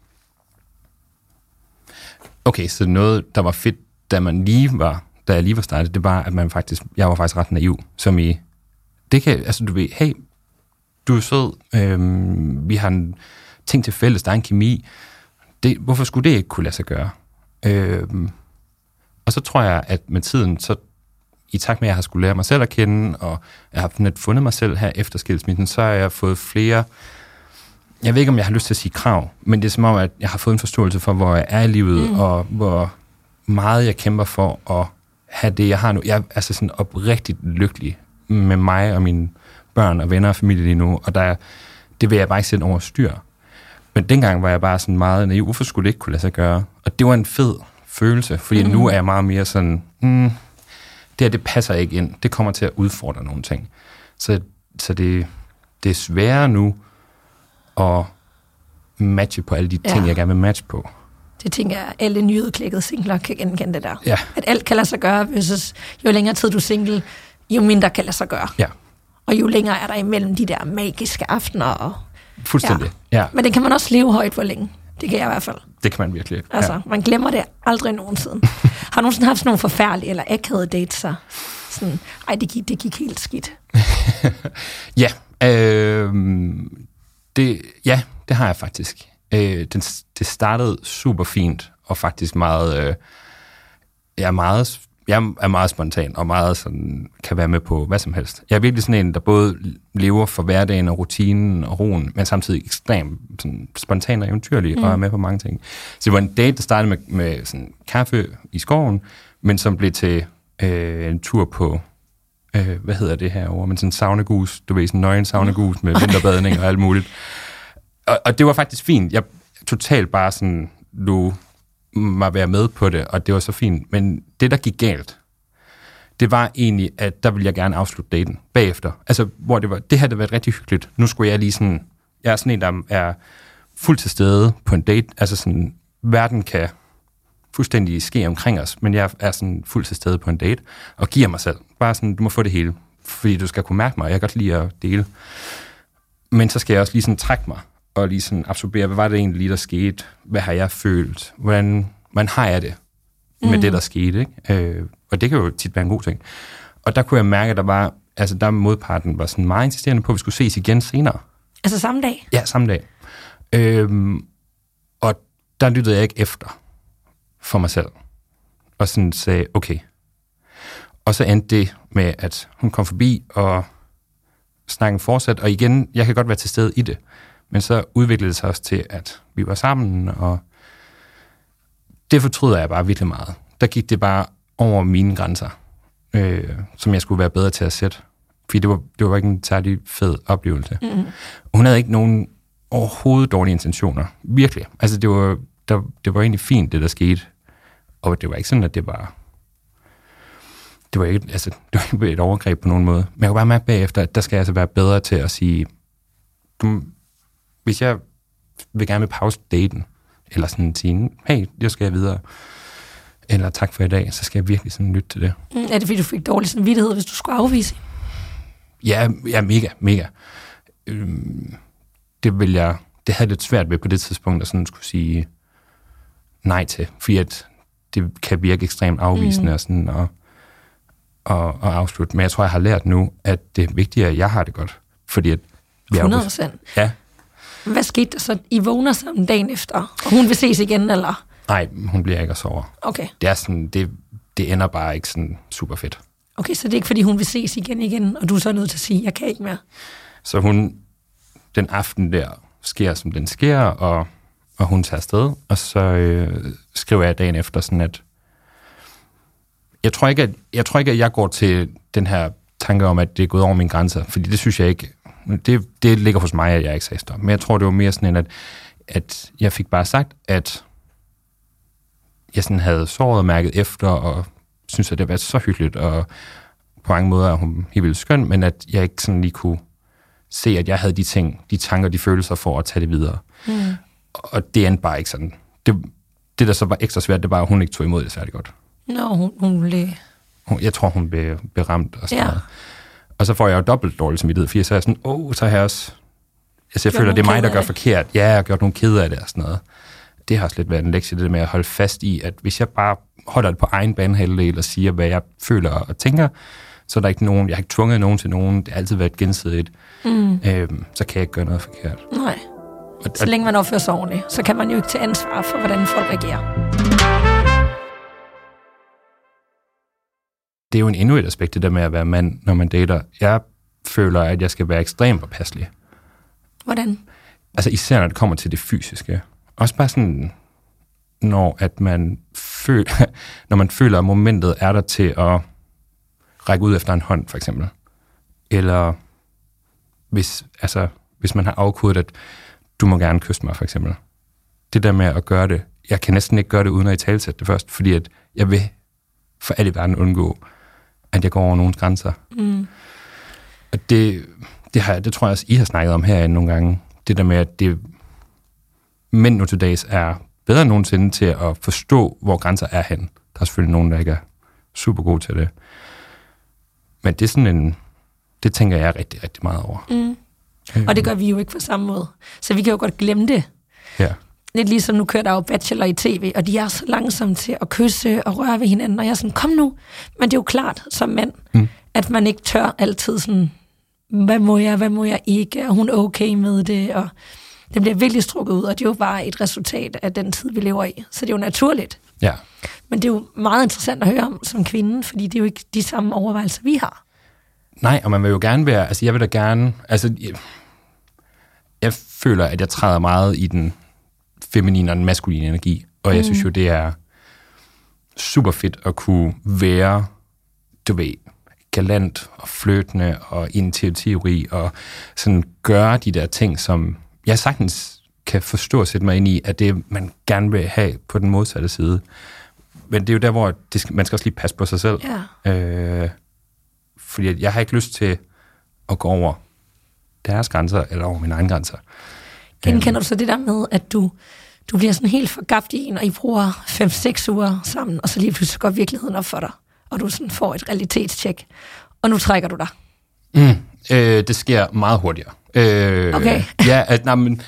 Okay, så noget, der var fedt, da man lige var, da jeg lige var startet, det var, at man faktisk, jeg var faktisk ret naiv, som i, det kan, altså du ved, hey, du er sød, øhm, vi har en ting til fælles, der er en kemi, det, hvorfor skulle det ikke kunne lade sig gøre? Øhm, Og så tror jeg, at med tiden, så i takt med, at jeg har skulle lære mig selv at kende, og jeg har net fundet mig selv her efter skilsmissen, så har jeg fået flere, jeg ved ikke, om jeg har lyst til at sige krav, men det er som om, at jeg har fået en forståelse for, hvor jeg er i livet, mm. og hvor meget jeg kæmper for at have det, jeg har nu. Jeg er altså sådan oprigtigt lykkelig med mig og mine børn og venner og familie lige nu, og der, det vil jeg bare ikke sætte over styr. Men dengang var jeg bare sådan meget naiv, hvorfor skulle det ikke kunne lade sig gøre? Og det var en fed følelse, fordi mm. nu er jeg meget mere sådan, mm, det her, det passer ikke ind. Det kommer til at udfordre nogle ting. Så, så det, det er sværere nu at matche på alle de ting, ja. jeg gerne vil matche på. Det tænker jeg, alle nyudklækkede singler kan genkende det der. Ja. At alt kan lade sig gøre, hvis jo længere tid du er single, jo mindre kan lade sig gøre. Ja. Og jo længere er der imellem de der magiske aftener. Og, Fuldstændig, ja. ja. Men det kan man også leve højt for længe. Det kan jeg i hvert fald. Det kan man virkelig. Altså, ja. man glemmer det aldrig nogensinde. Har du nogensinde haft sådan nogle forfærdelige eller akavede dates? Så? Sådan, ej, det gik, det gik helt skidt. ja, øh, det, ja, det har jeg faktisk. Øh, den, det startede super fint, og faktisk meget, øh, jeg er meget, jeg er meget spontan, og meget sådan, kan være med på hvad som helst. Jeg er virkelig sådan en, der både lever for hverdagen og rutinen og roen, men samtidig ekstremt sådan, spontan og eventyrlig, mm. og er med på mange ting. Så det var en date, der startede med, med sådan, kaffe i skoven, men som blev til øh, en tur på, øh, hvad hedder det herovre, men sådan en saunagus, du ved, sådan en nøgen saunagus med vinterbadning og alt muligt. Og, og det var faktisk fint. Jeg totalt bare sådan, du mig være med på det, og det var så fint. Men det, der gik galt, det var egentlig, at der ville jeg gerne afslutte daten bagefter. Altså, hvor det var, det havde været rigtig hyggeligt. Nu skulle jeg lige sådan, jeg er sådan en, der er fuldt til stede på en date. Altså sådan, verden kan fuldstændig ske omkring os, men jeg er sådan fuldt til stede på en date, og giver mig selv. Bare sådan, du må få det hele, fordi du skal kunne mærke mig, jeg kan godt lide at dele. Men så skal jeg også lige sådan trække mig, og lige sådan absorbere, hvad var det egentlig lige, der skete? Hvad har jeg følt? Hvordan, hvordan har jeg det med mm. det, der skete? Ikke? Øh, og det kan jo tit være en god ting. Og der kunne jeg mærke, at der var, altså der modparten var sådan meget insisterende på, at vi skulle ses igen senere. Altså samme dag? Ja, samme dag. Øhm, og der lyttede jeg ikke efter for mig selv. Og sådan sagde, okay. Og så endte det med, at hun kom forbi, og snakken fortsatte. Og igen, jeg kan godt være til stede i det. Men så udviklede det sig også til, at vi var sammen, og det fortryder jeg bare virkelig meget. Der gik det bare over mine grænser, øh, som jeg skulle være bedre til at sætte. Fordi det var, det var ikke en særlig fed oplevelse. Mm. Hun havde ikke nogen overhovedet dårlige intentioner. Virkelig. Altså, det var, der, det var egentlig fint, det der skete. Og det var ikke sådan, at det var... Det var ikke, altså, det var ikke et overgreb på nogen måde. Men jeg kunne bare mærke bagefter, at der skal jeg altså være bedre til at sige... Du, hvis jeg vil gerne vil pause daten, eller sådan sige, hey, jeg skal videre, eller tak for i dag, så skal jeg virkelig sådan lytte til det. Mm, er det fordi, du fik dårlig samvittighed, hvis du skulle afvise? Ja, ja mega, mega. Øhm, det vil jeg, det havde jeg lidt svært ved på det tidspunkt, at sådan skulle sige nej til, fordi at det kan virke ekstremt afvisende mm. og sådan, og, og, og afslutte. Men jeg tror, jeg har lært nu, at det er vigtigt, at jeg har det godt, fordi at hundrede procent. Ja. Hvad skete der så? I vågner sammen dagen efter, og hun vil ses igen, eller? Nej, hun bliver ikke at sove. Okay. Det er sådan, det, det ender bare ikke sådan super fedt. Okay, så det er ikke, fordi hun vil ses igen igen, og du er så nødt til at sige, jeg kan ikke mere? Så hun, den aften der, sker som den sker, og, og hun tager afsted, og så øh, skriver jeg dagen efter sådan, at jeg tror, ikke, at jeg tror ikke, at jeg går til den her tanke om, at det er gået over mine grænser, fordi det synes jeg ikke, det, det ligger hos mig, at jeg ikke sagde stop. Men jeg tror, det var mere sådan en, at, at jeg fik bare sagt, at jeg sådan havde såret og mærket efter, og synes, at det var så hyggeligt, og på mange måder er hun helt vildt skøn, men at jeg ikke sådan lige kunne se, at jeg havde de ting, de tanker, de følelser for at tage det videre. Mm. Og det endte bare ikke sådan. Det, det, der så var ekstra svært, det var, at hun ikke tog imod det særlig godt. Nå, hun, hun blev... Hun, jeg tror, hun blev, blev ramt og sådan ja. noget. Og så får jeg jo dobbelt dårlig samvittighed, fordi så er jeg sådan, åh, oh, så har jeg også... Altså, jeg føler, det er mig, der gør forkert. Ja, jeg har gjort nogle kede af det og sådan noget. Det har også lidt været en lektie, det der med at holde fast i, at hvis jeg bare holder det på egen banehalvdel og siger, hvad jeg føler og tænker, så er der ikke nogen, jeg har ikke tvunget nogen til nogen, det har altid været gensidigt, mm. øhm, så kan jeg ikke gøre noget forkert. Nej. Og, så længe man opfører sig ordentligt, så kan man jo ikke tage ansvar for, hvordan folk reagerer. Det er jo en endnu et aspekt, det der med at være mand, når man dater. Jeg føler, at jeg skal være ekstremt påpasselig. Hvordan? Altså især, når det kommer til det fysiske. Også bare sådan, når, at man føler, når man føler, at momentet er der til at række ud efter en hånd, for eksempel. Eller hvis, altså, hvis man har afkodet, at du må gerne kysse mig, for eksempel. Det der med at gøre det, jeg kan næsten ikke gøre det, uden at italesætte det først, fordi at jeg vil for alle i verden undgå, at jeg går over nogens grænser. Mm. Og det, det, har, det tror jeg også, I har snakket om herinde nogle gange. Det der med, at det, mænd nu til dags er bedre end nogensinde til at forstå, hvor grænser er hen. Der er selvfølgelig nogen, der ikke er super gode til det. Men det er sådan en, det tænker jeg rigtig, rigtig meget over. Mm. Øh. Og det gør vi jo ikke på samme måde. Så vi kan jo godt glemme det. Ja. Lidt ligesom nu kører der jo Bachelor i tv, og de er så langsomme til at kysse og røre ved hinanden, og jeg er sådan, kom nu. Men det er jo klart som mand, mm. at man ikke tør altid sådan, hvad må jeg, hvad må jeg ikke, er hun okay med det, og det bliver virkelig strukket ud, og det er jo bare et resultat af den tid, vi lever i. Så det er jo naturligt. Ja. Men det er jo meget interessant at høre om som kvinde, fordi det er jo ikke de samme overvejelser, vi har. Nej, og man vil jo gerne være, altså jeg vil da gerne, altså jeg, jeg føler, at jeg træder meget i den feminine og den maskuline energi, og jeg mm. synes jo, det er super fedt at kunne være, du ved, galant og flirtende og initiativrig og sådan gøre de der ting, som jeg sagtens kan forstå og sætte mig ind i, at det man gerne vil have på den modsatte side. Men det er jo der, hvor det skal, man skal også lige passe på sig selv. Ja. Øh, fordi jeg har ikke lyst til at gå over deres grænser eller over mine egne grænser. Genkender du så det der med, at du, du bliver sådan helt forgabt i en, og I bruger fem seks uger sammen, og så lige pludselig går virkeligheden op for dig, og du sådan får et realitetstjek, og nu trækker du dig? Mm, øh, det sker meget hurtigere. Øh, okay. Ja, at, nej, men,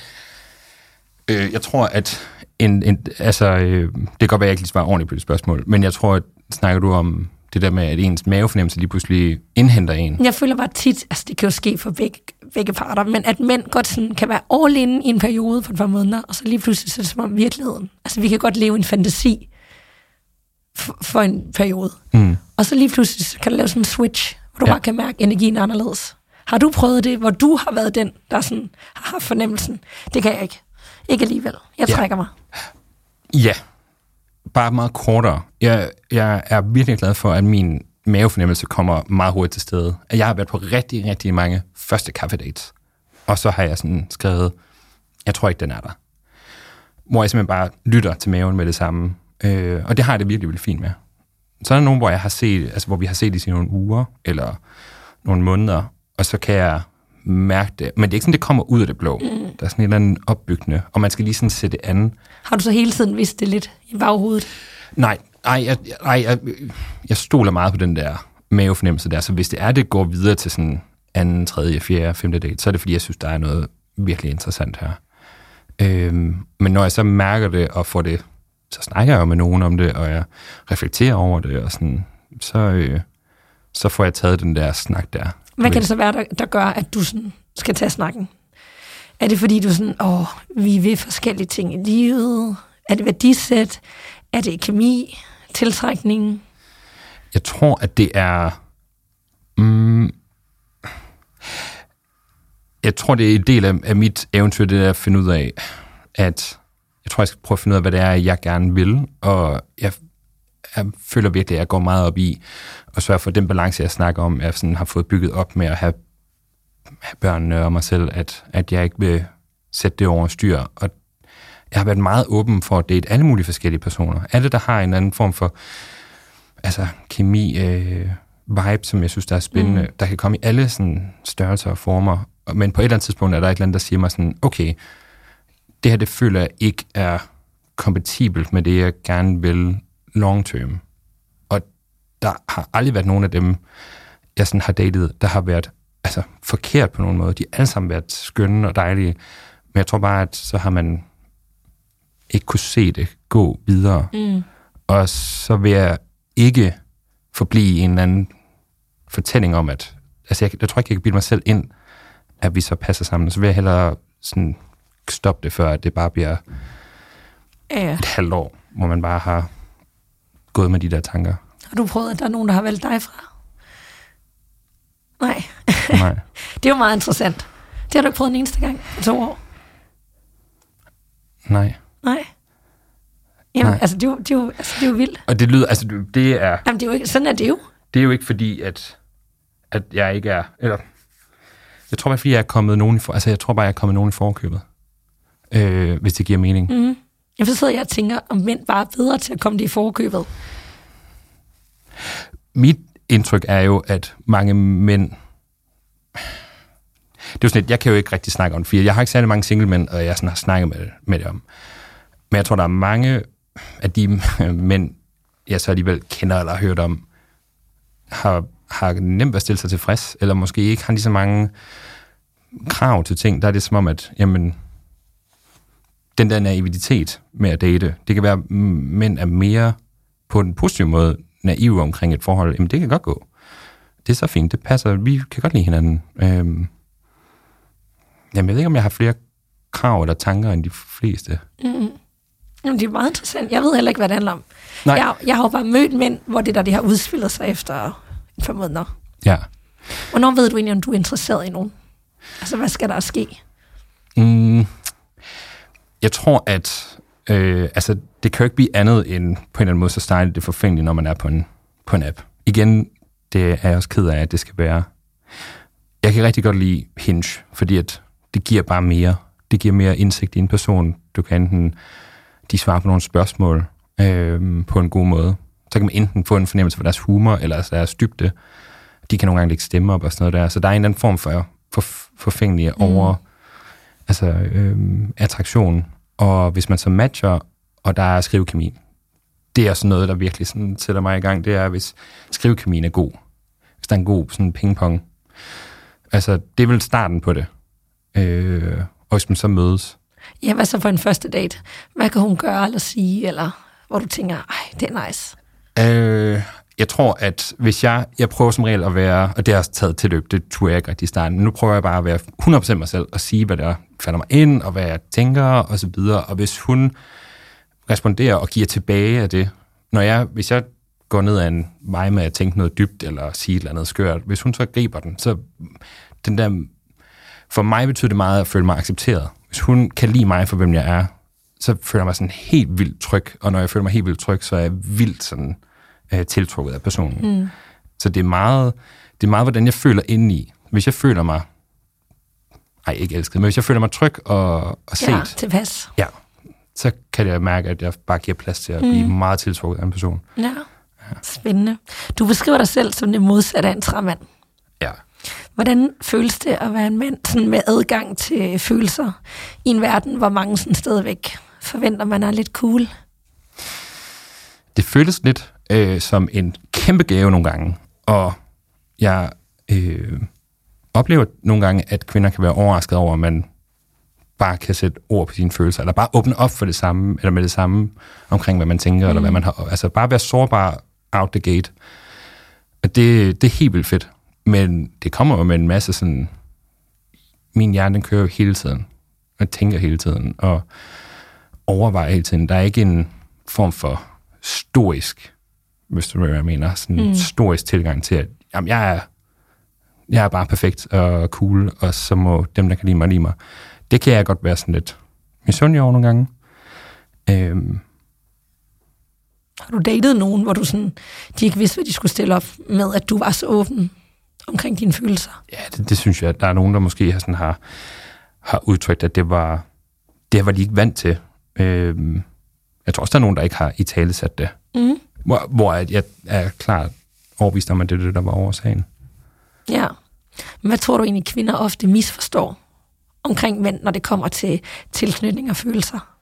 øh, jeg tror, at en, en, altså, øh, det kan godt være, at jeg ikke lige svarer ordentligt på det spørgsmål, men jeg tror, at snakker du om det der med, at ens mavefornemmelse lige pludselig indhenter en. Jeg føler bare tit, altså det kan jo ske for begge, begge parter, men at mænd godt sådan kan være all in i en periode for et par måneder, og så lige pludselig så er det som om virkeligheden. Altså vi kan godt leve en fantasi for, for en periode. Mm. Og så lige pludselig så kan du lave sådan en switch, hvor du ja. bare kan mærke energien anderledes. Har du prøvet det, hvor du har været den, der sådan har fornemmelsen? Det kan jeg ikke. Ikke alligevel. Jeg ja. trækker mig. Ja. Bare meget kortere. Jeg, jeg er virkelig glad for, at min mavefornemmelse kommer meget hurtigt til stede. Jeg har været på rigtig, rigtig mange første kaffedates. Og så har jeg sådan skrevet, jeg tror ikke, den er der. Hvor jeg simpelthen bare lytter til maven med det samme. Øh, og det har jeg det virkelig, virkelig fint med. Så er der nogen, hvor, jeg har set, altså, hvor vi har set det i nogle uger, eller nogle måneder, og så kan jeg mærke det. Men det er ikke sådan, det kommer ud af det blå. Mm. Der er sådan et eller andet opbyggende, og man skal lige sådan sætte det an. Har du så hele tiden vidst det lidt i baghovedet? Nej, ej, jeg, ej, jeg, jeg stoler meget på den der mavefornemmelse der, så hvis det er, det går videre til sådan anden, tredje, fjerde, femte date, så er det, fordi jeg synes, der er noget virkelig interessant her. Øhm, men når jeg så mærker det og får det, så snakker jeg jo med nogen om det, og jeg reflekterer over det, og sådan, så, øh, så får jeg taget den der snak der. Hvad kan det så være, der, der gør, at du sådan skal tage snakken? Er det fordi, du sådan, åh, vi vil forskellige ting i livet? Er det værdisæt? Er det kemi? Tiltrækning? Jeg tror, at det er... Mm, jeg tror, det er en del af, af mit eventyr, det er at finde ud af, at jeg tror, jeg skal prøve at finde ud af, hvad det er, jeg gerne vil, og jeg, jeg føler virkelig, at jeg går meget op i at sørge for den balance, jeg snakker om, jeg sådan har fået bygget op med at have, have børnene og mig selv, at, at jeg ikke vil sætte det over styr, og jeg har været meget åben for at date alle mulige forskellige personer. Alle, der har en anden form for altså, kemi, øh, vibe, som jeg synes, der er spændende, mm. der kan komme i alle sådan, størrelser og former, men på et eller andet tidspunkt er der et eller andet, der siger mig sådan, okay, det her, det føler jeg ikke er kompatibelt med det, jeg gerne vil long term. Og der har aldrig været nogen af dem, jeg sådan har datet, der har været altså, forkert på nogen måde. De har alle sammen været skønne og dejlige, men jeg tror bare, at så har man ikke kunne se det gå videre. Mm. Og så vil jeg ikke forblive i en eller anden fortælling om, at altså jeg, jeg tror ikke, jeg kan bilde mig selv ind, at vi så passer sammen. Så vil jeg hellere sådan stoppe det, før det bare bliver ja. et halvt år, hvor man bare har gået med de der tanker. Har du prøvet, at der er nogen, der har valgt dig fra? Nej. Nej. Det er jo meget interessant. Det har du ikke prøvet en eneste gang i to år? Nej. Nej. Jamen, Nej. altså, det er, jo, det, er jo, altså, det er jo vildt. Og det lyder, altså, det er... Jamen, det er jo ikke, sådan er det jo. Det er jo ikke fordi, at, at jeg ikke er... Eller, jeg tror bare, fordi jeg er kommet nogen i for, altså, jeg tror bare, jeg er kommet nogen i forkøbet. Øh, hvis det giver mening. Mm. Jeg sidder jeg og tænker, om mænd bare er bedre til at komme det i forkøbet. Mit indtryk er jo, at mange mænd... Det er jo sådan lidt, jeg kan jo ikke rigtig snakke om det, for jeg har ikke særlig mange single mænd, og jeg sådan har snakket med, med det om. Men jeg tror, der er mange af de mænd, jeg så alligevel kender eller har hørt om, har, har nemt at stille sig tilfreds, eller måske ikke har lige så mange krav til ting. Der er det som om, at jamen, den der naivitet med at date, det kan være, at mænd er mere på en positiv måde naive omkring et forhold. Jamen, det kan godt gå. Det er så fint, det passer, vi kan godt lide hinanden. Øhm, jamen, jeg ved ikke, om jeg har flere krav eller tanker end de fleste. Mm. Jamen, det er meget interessant. Jeg ved heller ikke, hvad det handler om. Nej. Jeg, jeg har jo bare mødt mænd, hvor det der, det har udspillet sig efter et par måneder. Ja. Hvornår ved du egentlig, om du er interesseret i nogen? Altså, hvad skal der ske? Mm, jeg tror, at øh, altså, det kan jo ikke blive andet end på en eller anden måde, så starter det forfængeligt, når man er på en, på en app. Igen, det er jeg også ked af, at det skal være. Jeg kan rigtig godt lide Hinge, fordi at det giver bare mere. Det giver mere indsigt i en person. Du kan enten de svarer på nogle spørgsmål øh, på en god måde. Så kan man enten få en fornemmelse for deres humor, eller deres dybde. De kan nogle gange lægge stemmer op og sådan noget der. Så der er en eller anden form for, for forfængelig over mm. altså, øh, attraktion. Og hvis man så matcher, og der er skrivekemi, det er sådan noget, der virkelig sådan sætter mig i gang. Det er, hvis skrivekemien er god. Hvis der er en god sådan pingpong. Altså, det er vel starten på det. Øh, og hvis man så mødes. Ja, hvad så for en første date? Hvad kan hun gøre eller sige, eller hvor du tænker, ej, det er nice? Øh, jeg tror, at hvis jeg, jeg prøver som regel at være, og det har jeg taget tilløb, det tror jeg ikke rigtig i starten, men nu prøver jeg bare at være hundrede procent mig selv, og sige, hvad der falder mig ind, og hvad jeg tænker, og så videre. Og hvis hun responderer og giver tilbage af det, når jeg, hvis jeg går ned ad en vej med at tænke noget dybt, eller sige et eller andet skørt, hvis hun så griber den, så den der, for mig betyder det meget at føle mig accepteret. Hvis hun kan lide mig for, hvem jeg er, så føler jeg mig sådan helt vildt tryg, og når jeg føler mig helt vildt tryg, så er jeg vildt sådan øh, tiltrukket af personen. Mm. Så det er meget, det er meget, hvordan jeg føler indeni. Hvis jeg føler mig, ej, ikke elsket, men hvis jeg føler mig tryg og, og set, ja, tilpas. Ja, så kan jeg mærke, at jeg bare giver plads til at blive mm. meget tiltrukket af en person. Ja, spændende. Du beskriver dig selv som det modsatte af en træmand. Ja. Hvordan føles det at være en mand sådan med adgang til følelser i en verden, hvor mange sådan stadigvæk forventer, man er lidt cool? Det føles lidt øh, som en kæmpe gave nogle gange, og jeg øh, oplever nogle gange, at kvinder kan være overrasket over, at man bare kan sætte ord på sine følelser, eller bare åbne op for det samme, eller med det samme omkring, hvad man tænker, mm. eller hvad man har. Altså bare være sårbar out the gate. Og det, det er helt vildt fedt. Men det kommer jo med en masse sådan... Min hjerne, den kører hele tiden, og tænker hele tiden, og overvejer hele tiden. Der er ikke en form for stoisk, hvis du ved, hvad jeg mener, sådan en mm. stoisk tilgang til, at jamen, jeg er, jeg er bare perfekt og cool, og så må dem, der kan lide mig, lide mig. Det kan jeg godt være sådan lidt misundelig over nogle gange. Øhm. Har du datet nogen, hvor du sådan, de ikke vidste, hvad de skulle stille op med, at du var så åben omkring dine følelser? Ja, det, det synes jeg. Der er nogen, der måske har, sådan, har, har udtrykt, at det var, det var de ikke vant til. Øhm. Jeg tror også, der er nogen, der ikke har i tale sat det. Mm. Hvor, hvor jeg er klart overbevist om, at det er det, der var årsagen. Ja. Men hvad tror du egentlig, kvinder ofte misforstår omkring mænd, når det kommer til tilknytning og følelser?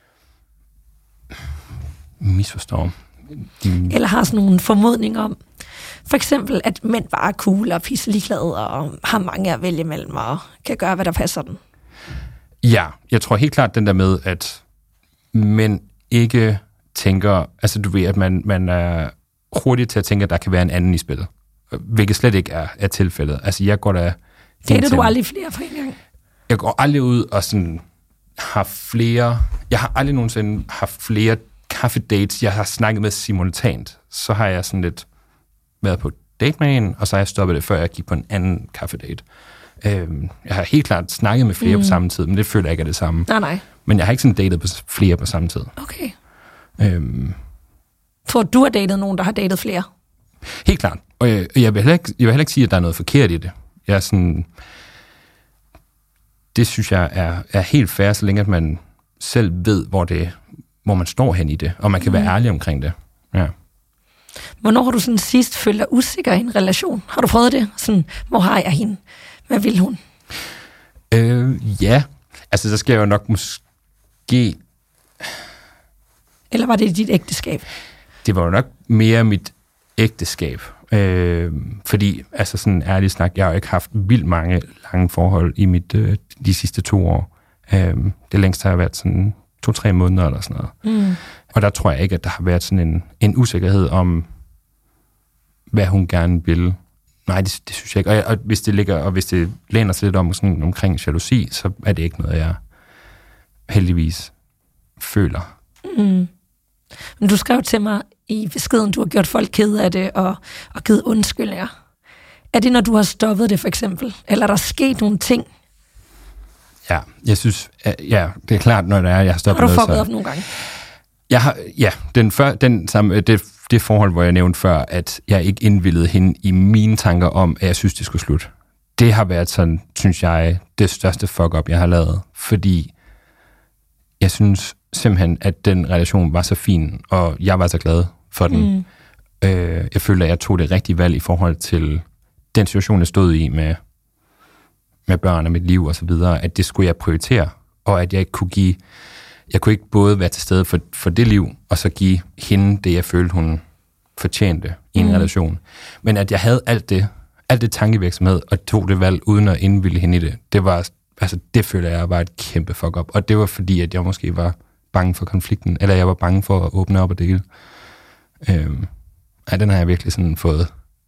Misforstår? De... Eller har sådan nogle formodninger om, for eksempel, at mænd bare er cool og pisseliglade og har mange at vælge mellem og kan gøre, hvad der passer dem. Ja, jeg tror helt klart den der med, at mænd ikke tænker, altså du ved, at man, man er hurtig til at tænke, at der kan være en anden i spillet. Hvilket slet ikke er, er tilfældet. Altså jeg går da... Dater du aldrig flere på en gang? Jeg går aldrig ud og sådan har flere... Jeg har aldrig nogensinde haft flere kaffedates, jeg har snakket med simultant. Så har jeg sådan lidt været på date med en, og så har jeg stoppet det, før jeg gik på en anden kaffedate. Øhm, jeg har helt klart snakket med flere mm. på samme tid, men det føler jeg ikke er det samme. Nej, nej. Men jeg har ikke sådan datet på flere på samme tid. Okay. Øhm, Tror du har datet nogen, der har datet flere? Helt klart. Og jeg, jeg, vil heller ikke, jeg vil heller ikke sige, at der er noget forkert i det. Jeg er sådan... Det synes jeg er, er helt fair, så længe at man selv ved, hvor, det, hvor man står hen i det, og man kan mm. være ærlig omkring det. Ja. Hvornår har du sådan sidst følt dig usikker i en relation? Har du prøvet det? Sådan, hvor har jeg hende? Hvad vil hun? Øh, ja. Altså, så skal jeg jo nok måske... Eller var det dit ægteskab? Det var jo nok mere mit ægteskab. Øh, fordi, altså sådan ærligt snak, jeg har jo ikke haft vildt mange lange forhold i mit, øh, de sidste to år. Øh, det længste har været sådan to-tre måneder eller sådan noget. Mm. Og der tror jeg ikke, at der har været sådan en, en usikkerhed om, hvad hun gerne vil. Nej, det, det synes jeg ikke. Og, og hvis det ligger, og hvis det læner sig lidt om sådan, omkring jalousi, så er det ikke noget, jeg heldigvis føler. Mm. Men du skrev til mig i beskeden, du har gjort folk ked af det og, og givet undskyldninger. Er det, når du har stoppet det, for eksempel? Eller er der sket nogle ting? Ja, jeg synes, ja, det er klart, når det er, jeg har stoppet noget. Har du fucket op nogle gange? Jeg har, ja, den før, den samme, det, det forhold, hvor jeg nævnte før, at jeg ikke indvillede hende i mine tanker om, at jeg synes, det skulle slutte. Det har været sådan, synes jeg, det største fuck-up, jeg har lavet. Fordi jeg synes simpelthen, at den relation var så fin, og jeg var så glad for den. Mm. Øh, jeg følte, at jeg tog det rigtige valg i forhold til den situation, jeg stod i med, med børn og mit liv og så videre, at det skulle jeg prioritere, og at jeg ikke kunne give, jeg kunne ikke både være til stede for, for det liv, og så give hende det, jeg følte, hun fortjente i en mm. relation. Men at jeg havde alt det, alt det tankevirksomhed, og tog det valg, uden at indvilde hende i det, det var, altså det følte jeg var et kæmpe fuck-up, og det var fordi, at jeg måske var bange for konflikten, eller jeg var bange for at åbne op og dele. Øhm, ej, den har jeg virkelig sådan fået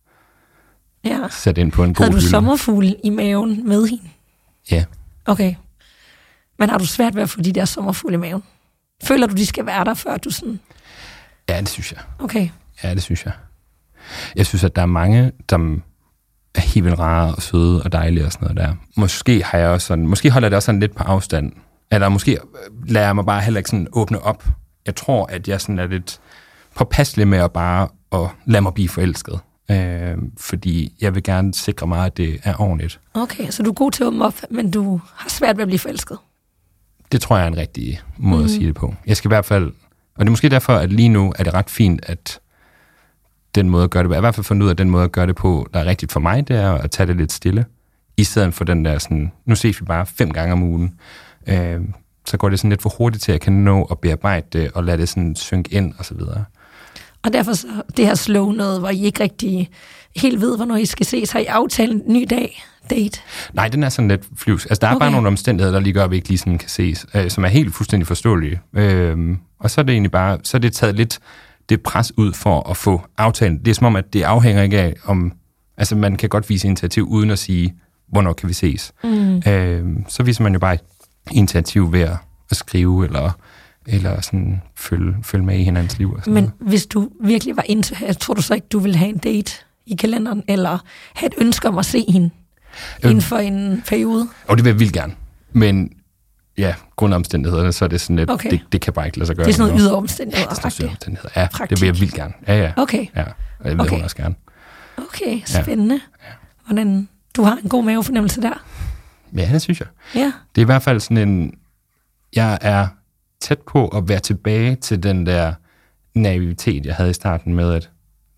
ja. sat ind på en god hylde. Havde du sommerfugle i maven med hende? Ja. Okay. Men har du svært ved at få de der sommerfugle i maven? Føler du, de skal være der, før du sådan... Ja, det synes jeg. Okay. Ja, det synes jeg. Jeg synes, at der er mange, der er helt vildt rare og søde og dejlige og sådan noget der. Måske har jeg også sådan... Måske holder jeg det også sådan lidt på afstand. Eller måske lader jeg mig bare heller ikke sådan åbne op. Jeg tror, at jeg sådan er lidt påpasselig med at bare at lade mig blive forelsket. Øh, fordi jeg vil gerne sikre mig, at det er ordentligt. Okay, så du er god til at åbne op, men du har svært ved at blive forelsket? Det tror jeg er en rigtig måde mm. at sige det på. Jeg skal i hvert fald... Og det er måske derfor, at lige nu er det ret fint, at den måde at gøre det på... Jeg har i hvert fald fundet ud af, at den måde at gøre det på, der er rigtigt for mig, det er at tage det lidt stille. i stedet for den der sådan, nu ses vi bare fem gange om ugen, øh, så går det sådan lidt for hurtigt til, at jeg kan nå at bearbejde det, og lade det sådan synke ind, og så videre. Og derfor så det her slow noget, hvor I ikke rigtig helt ved, hvornår I skal ses. Har I aftalt en ny dag, date? Nej, den er sådan lidt flyvs. Altså, der er okay. bare nogle omstændigheder, der lige gør, at vi ikke lige sådan kan ses, øh, som er helt fuldstændig forståelige. Øh, og så er det egentlig bare, så er det taget lidt det pres ud for at få aftalen. Det er som om, at det afhænger ikke af, om, altså man kan godt vise initiativ, uden at sige, hvornår kan vi ses. Mm. Øh, så viser man jo bare initiativ ved at skrive, eller eller sådan følge, følge med i hinandens liv. Og sådan Men noget. Hvis du virkelig var into her, tror du så ikke, du ville have en date i kalenderen, eller have et ønske om at se hende øh, inden for en periode? Og det vil jeg vildt gerne. Men ja, grund af omstændighederne, så er det sådan lidt, okay. det, det kan bare ikke lade sig gøre. Det er sådan noget ydre omstændigheder. Ja, det er ydre omstændigheder. Ja, Praktik. Det vil jeg vildt gerne. Ja, ja. Okay. Ja, og jeg vil okay. hun også gerne. Okay, spændende. Ja. Hvordan, du har en god mavefornemmelse der? Ja, det synes jeg. Ja. Det er i hvert fald sådan en, jeg er tæt på at være tilbage til den der naivitet, jeg havde i starten med, at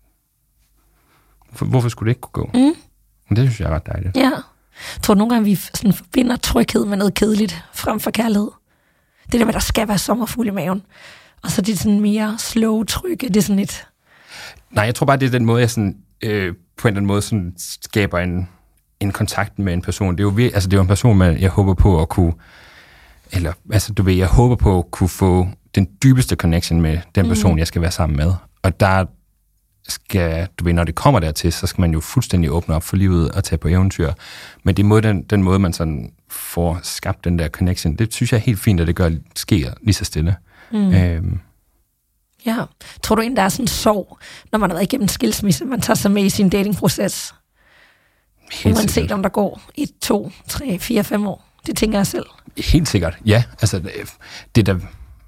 hvorfor skulle det ikke kunne gå? Mm. Men det synes jeg er ret dejligt. Ja. Tror du nogle gange, vi sådan forbinder tryghed med noget kedeligt frem for kærlighed? Det der med, der skal være sommerfugl i maven. Og så det er sådan mere slow trygge. Det er sådan lidt... Nej, jeg tror bare, det er den måde, jeg sådan, øh, på en eller anden måde sådan skaber en, en kontakt med en person. Det er jo, altså, det er jo en person, man, jeg håber på at kunne... Eller, altså, du ved, jeg håber på at kunne få den dybeste connection med den person, mm. jeg skal være sammen med. Og der skal, du ved, når det kommer dertil, så skal man jo fuldstændig åbne op for livet og tage på eventyr. Men det måde, den, den måde, man sådan får skabt den der connection, det synes jeg er helt fint, at det gør, sker lige så stille. Mm. Øhm. Ja. Tror du egentlig, der er sådan en sorg, når man har været igennem skilsmisse, man tager sig med i sin datingproces? Helt uanset sikkert. Om der går et, to, tre, fire, fem år. Det tænker jeg selv. Helt sikkert, ja. Altså, det der...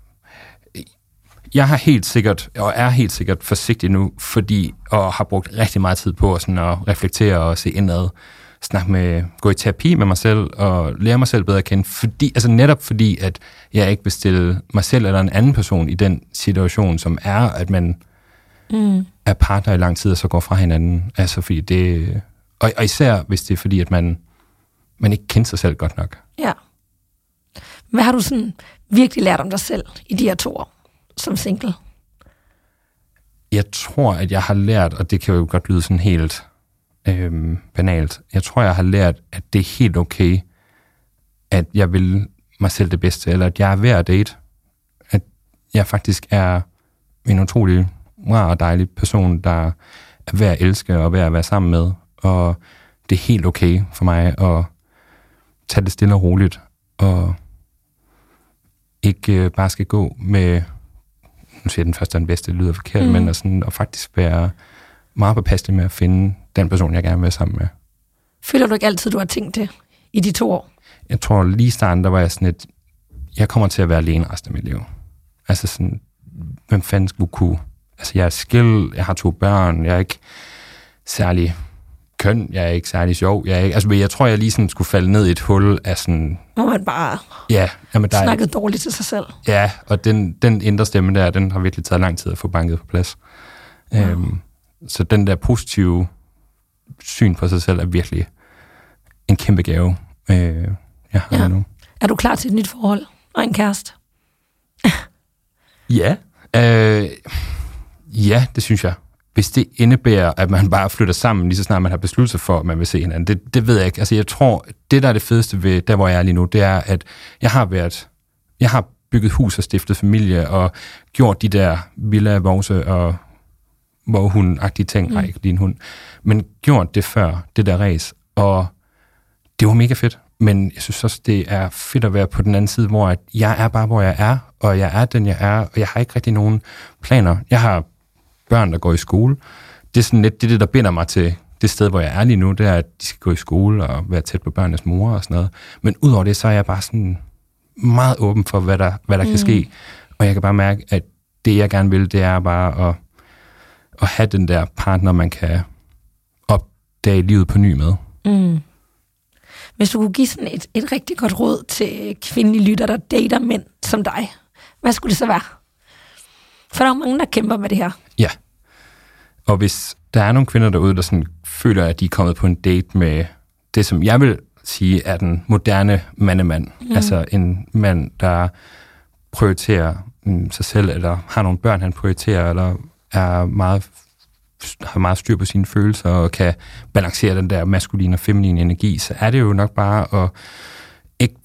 Jeg har helt sikkert, og er helt sikkert forsigtig nu, fordi, og har brugt rigtig meget tid på sådan at reflektere og se indad, snakke med, gå i terapi med mig selv, og lære mig selv bedre at kende, fordi, altså netop fordi, at jeg ikke vil stille mig selv eller en anden person i den situation, som er, at man mm. er partner i lang tid, og så går fra hinanden. Altså, fordi det... Og, og især, hvis det er fordi, at man, man ikke kender sig selv godt nok. Ja. Hvad har du sådan virkelig lært om dig selv i de her to år som single? Jeg tror, at jeg har lært, og det kan jo godt lyde sådan helt øhm, banalt, jeg tror, jeg har lært, at det er helt okay, at jeg vil mig selv det bedste, eller at jeg er værd at date. At jeg faktisk er en utrolig rar og dejlig person, der er værd at elske og værd at være sammen med. Og det er helt okay for mig at tage det stille og roligt, og ikke øh, bare skal gå med, nu siger jeg den første og den bedste, det lyder forkert, mm. men at, sådan, at faktisk være meget påpasselig med at finde den person, jeg gerne vil være sammen med. Føler du ikke altid, du har tænkt det i de to år? Jeg tror lige i starten, der var jeg sådan et, jeg kommer til at være alene resten af mit liv. Altså sådan, hvem fanden skulle kunne? Altså jeg er skill, jeg har to børn, jeg er ikke særlig køn, jeg er ikke særlig sjov, jeg er ikke, altså jeg tror, jeg lige sådan skulle falde ned i et hul af sådan... Hvor man bare ja, jamen, der snakkede er, dårligt til sig selv. Ja, og den, den indre stemme der, den har virkelig taget lang tid at få banket på plads. Wow. Øhm, så den der positive syn på sig selv er virkelig en kæmpe gave, øh, jeg har ja. nu. Er du klar til et nyt forhold og en kæreste? ja, øh, ja, det synes jeg. Hvis det indebærer, at man bare flytter sammen, lige så snart man har besluttet sig for, at man vil se hinanden, det, det ved jeg ikke. Altså jeg tror, det der er det fedeste ved, der hvor jeg er lige nu, det er, at jeg har været, jeg har bygget hus og stiftet familie, og gjort de der villa, vovse og vorhund-agtige ting, mm. nej, ikke lige en hund, men gjort det før, det der race, og det var mega fedt. Men jeg synes også, det er fedt at være på den anden side, hvor jeg er bare, hvor jeg er, og jeg er den, jeg er, og jeg har ikke rigtig nogen planer. Jeg har børn, der går i skole. Det er sådan lidt det, det, der binder mig til det sted, hvor jeg er lige nu, det er, at de skal gå i skole og være tæt på børnenes mor og sådan noget. Men udover det, så er jeg bare sådan meget åben for, hvad der, hvad der mm. kan ske. Og jeg kan bare mærke, at det, jeg gerne vil, det er bare at, at have den der partner, man kan opdage livet på ny med. Mm. Hvis du kunne give sådan et, et rigtig godt råd til kvindelige lytter, der dater mænd som dig, hvad skulle det så være? For der er mange, der kæmper med det her. Ja. Og hvis der er nogle kvinder derude, der sådan føler, at de er kommet på en date med det, som jeg vil sige er den moderne mandemand. Mm. Altså en mand, der prioriterer mm, sig selv, eller har nogle børn, han prioriterer, eller er meget, har meget styr på sine følelser, og kan balancere den der maskuline og feminine energi, så er det jo nok bare at ikke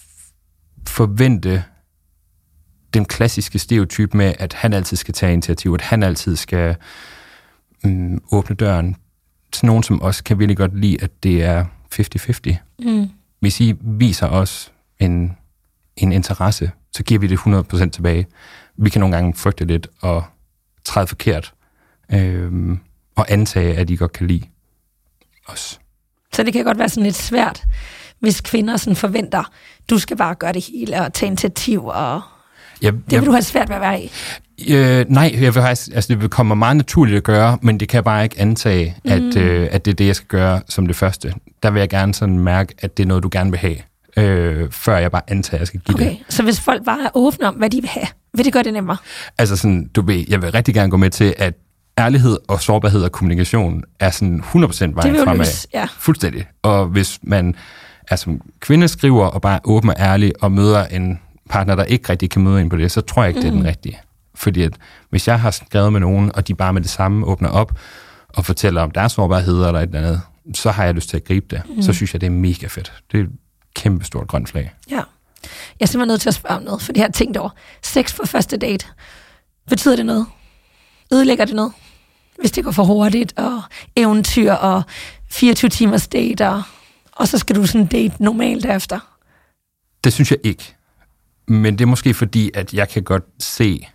forvente den klassiske stereotyp med, at han altid skal tage initiativ, at han altid skal mm, åbne døren til nogen, som også kan virkelig godt lide, at det er halvtreds halvtreds. Mm. Hvis I viser os en, en interesse, så giver vi det hundrede procent tilbage. Vi kan nogle gange frygte lidt og træde forkert, øhm, og antage, at I godt kan lide os. Så det kan godt være sådan lidt svært, hvis kvinder sådan forventer, du skal bare gøre det hele og tage initiativ, og ja, det vil jeg, du have svært ved at være i. Øh, nej, jeg vil faktisk, altså det vil komme meget naturligt at gøre, men det kan jeg bare ikke antage, mm. at, øh, at det er det, jeg skal gøre som det første. Der vil jeg gerne sådan mærke, at det er noget, du gerne vil have, øh, før jeg bare antager, at jeg skal give okay. det. Okay, så hvis folk bare er åbne om, hvad de vil have, vil det gøre det nemmere? Altså sådan, du ved, jeg vil rigtig gerne gå med til, at ærlighed og sårbarhed og kommunikation er sådan hundrede procent vejen fremad. Løs, ja. Fuldstændig. Og hvis man er som kvinde skriver og bare er åben og ærlig og møder en partner, der ikke rigtig kan møde en på det, så tror jeg ikke, mm. det er den rigtige. Fordi at hvis jeg har skrevet med nogen, og de bare med det samme åbner op og fortæller om deres sårbarhed eller et eller andet, så har jeg lyst til at gribe det. Mm. Så synes jeg, det er mega fedt. Det er et kæmpe stort grønt flag. Ja. Jeg er simpelthen nødt til at spørge om noget, for det har jeg tænkt over. Sex på første date. Betyder det noget? Ødelægger det noget? Hvis det går for hurtigt, og eventyr, og fireogtyve timers date, og, og så skal du sådan date normalt derefter? Det synes jeg ikke. Men det er måske fordi, at jeg kan godt se,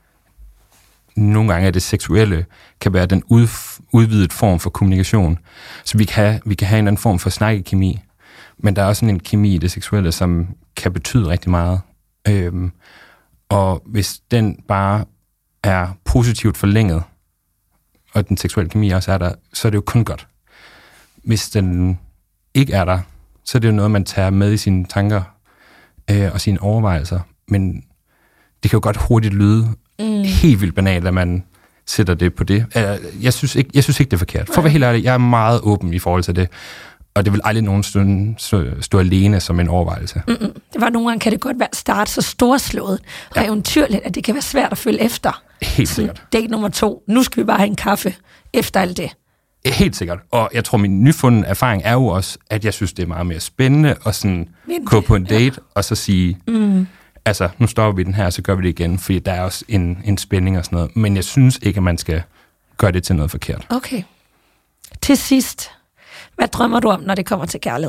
nogle gange, at det seksuelle kan være den ud, udvidet form for kommunikation. Så vi kan, have, vi kan have en eller anden form for snakkekemi, men der er også sådan en kemi i det seksuelle, som kan betyde rigtig meget. Øhm, og hvis den bare er positivt forlænget, og den seksuelle kemi også er der, så er det jo kun godt. Hvis den ikke er der, så er det jo noget, man tager med i sine tanker øh, og sine overvejelser. Men det kan jo godt hurtigt lyde mm. helt vildt banalt, at man sætter det på det. Jeg synes ikke, jeg synes ikke det er forkert. For at være helt ærlig, jeg er meget åben i forhold til det. Og det vil aldrig nogensinde stå, stå alene som en overvejelse. Mm-mm. Det var nogle gange, kan det godt være starte så storslået og ja. eventyrligt, at det kan være svært at følge efter. Helt sikkert. Sådan, date nummer to. Nu skal vi bare have en kaffe efter alt det. Helt sikkert. Og jeg tror, min nyfundne erfaring er jo også, at jeg synes, det er meget mere spændende at sådan gå på en date ja. og så sige, mm. altså, nu stopper vi den her, så gør vi det igen, fordi der er også en, en spænding og sådan noget. Men jeg synes ikke, at man skal gøre det til noget forkert. Okay. Til sidst, hvad drømmer du om, når det kommer til kærlighed?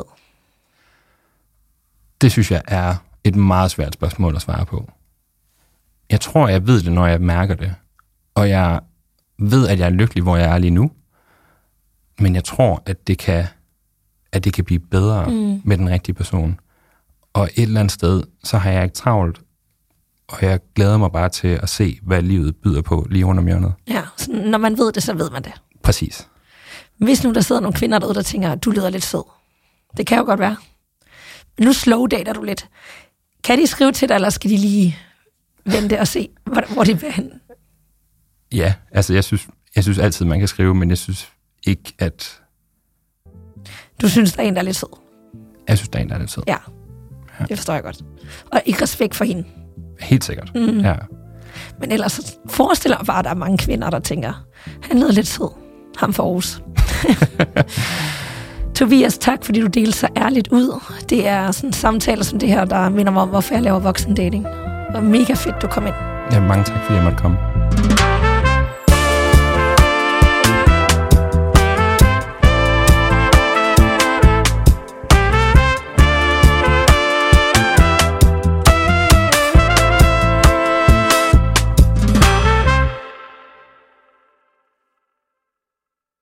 Det synes jeg er et meget svært spørgsmål at svare på. Jeg tror, jeg ved det, når jeg mærker det. Og jeg ved, at jeg er lykkelig, hvor jeg er lige nu. Men jeg tror, at det kan, at det kan blive bedre mm. med den rigtige person. Og et eller andet sted, så har jeg ikke travlt. Og jeg glæder mig bare til at se, hvad livet byder på lige rundt om hjørnet. Ja, så når man ved det, så ved man det. Præcis. Hvis nu der sidder nogle kvinder derude, der tænker, at du lyder lidt sød. Det kan jo godt være. Nu slowdater du lidt. Kan de skrive til dig, eller skal de lige vente og se, hvor, hvor det vil hen? Ja, altså jeg synes, jeg synes altid, man kan skrive, men jeg synes ikke, at... Du synes, der er en, der er lidt sød? Jeg synes, der er en, der er lidt sød. Ja, ja. Det forstår jeg godt. Og ikke respekt for hende? Helt sikkert, mm. ja. Men ellers forestiller jeg bare, at der er mange kvinder, der tænker, han lyder lidt sød. Ham for Aarhus. Tobias, tak fordi du delte så ærligt ud. Det er sådan samtaler som det her, der minder mig om, hvorfor jeg laver voksendating. Og mega fedt, du kom ind. Ja, mange tak fordi jeg måtte komme.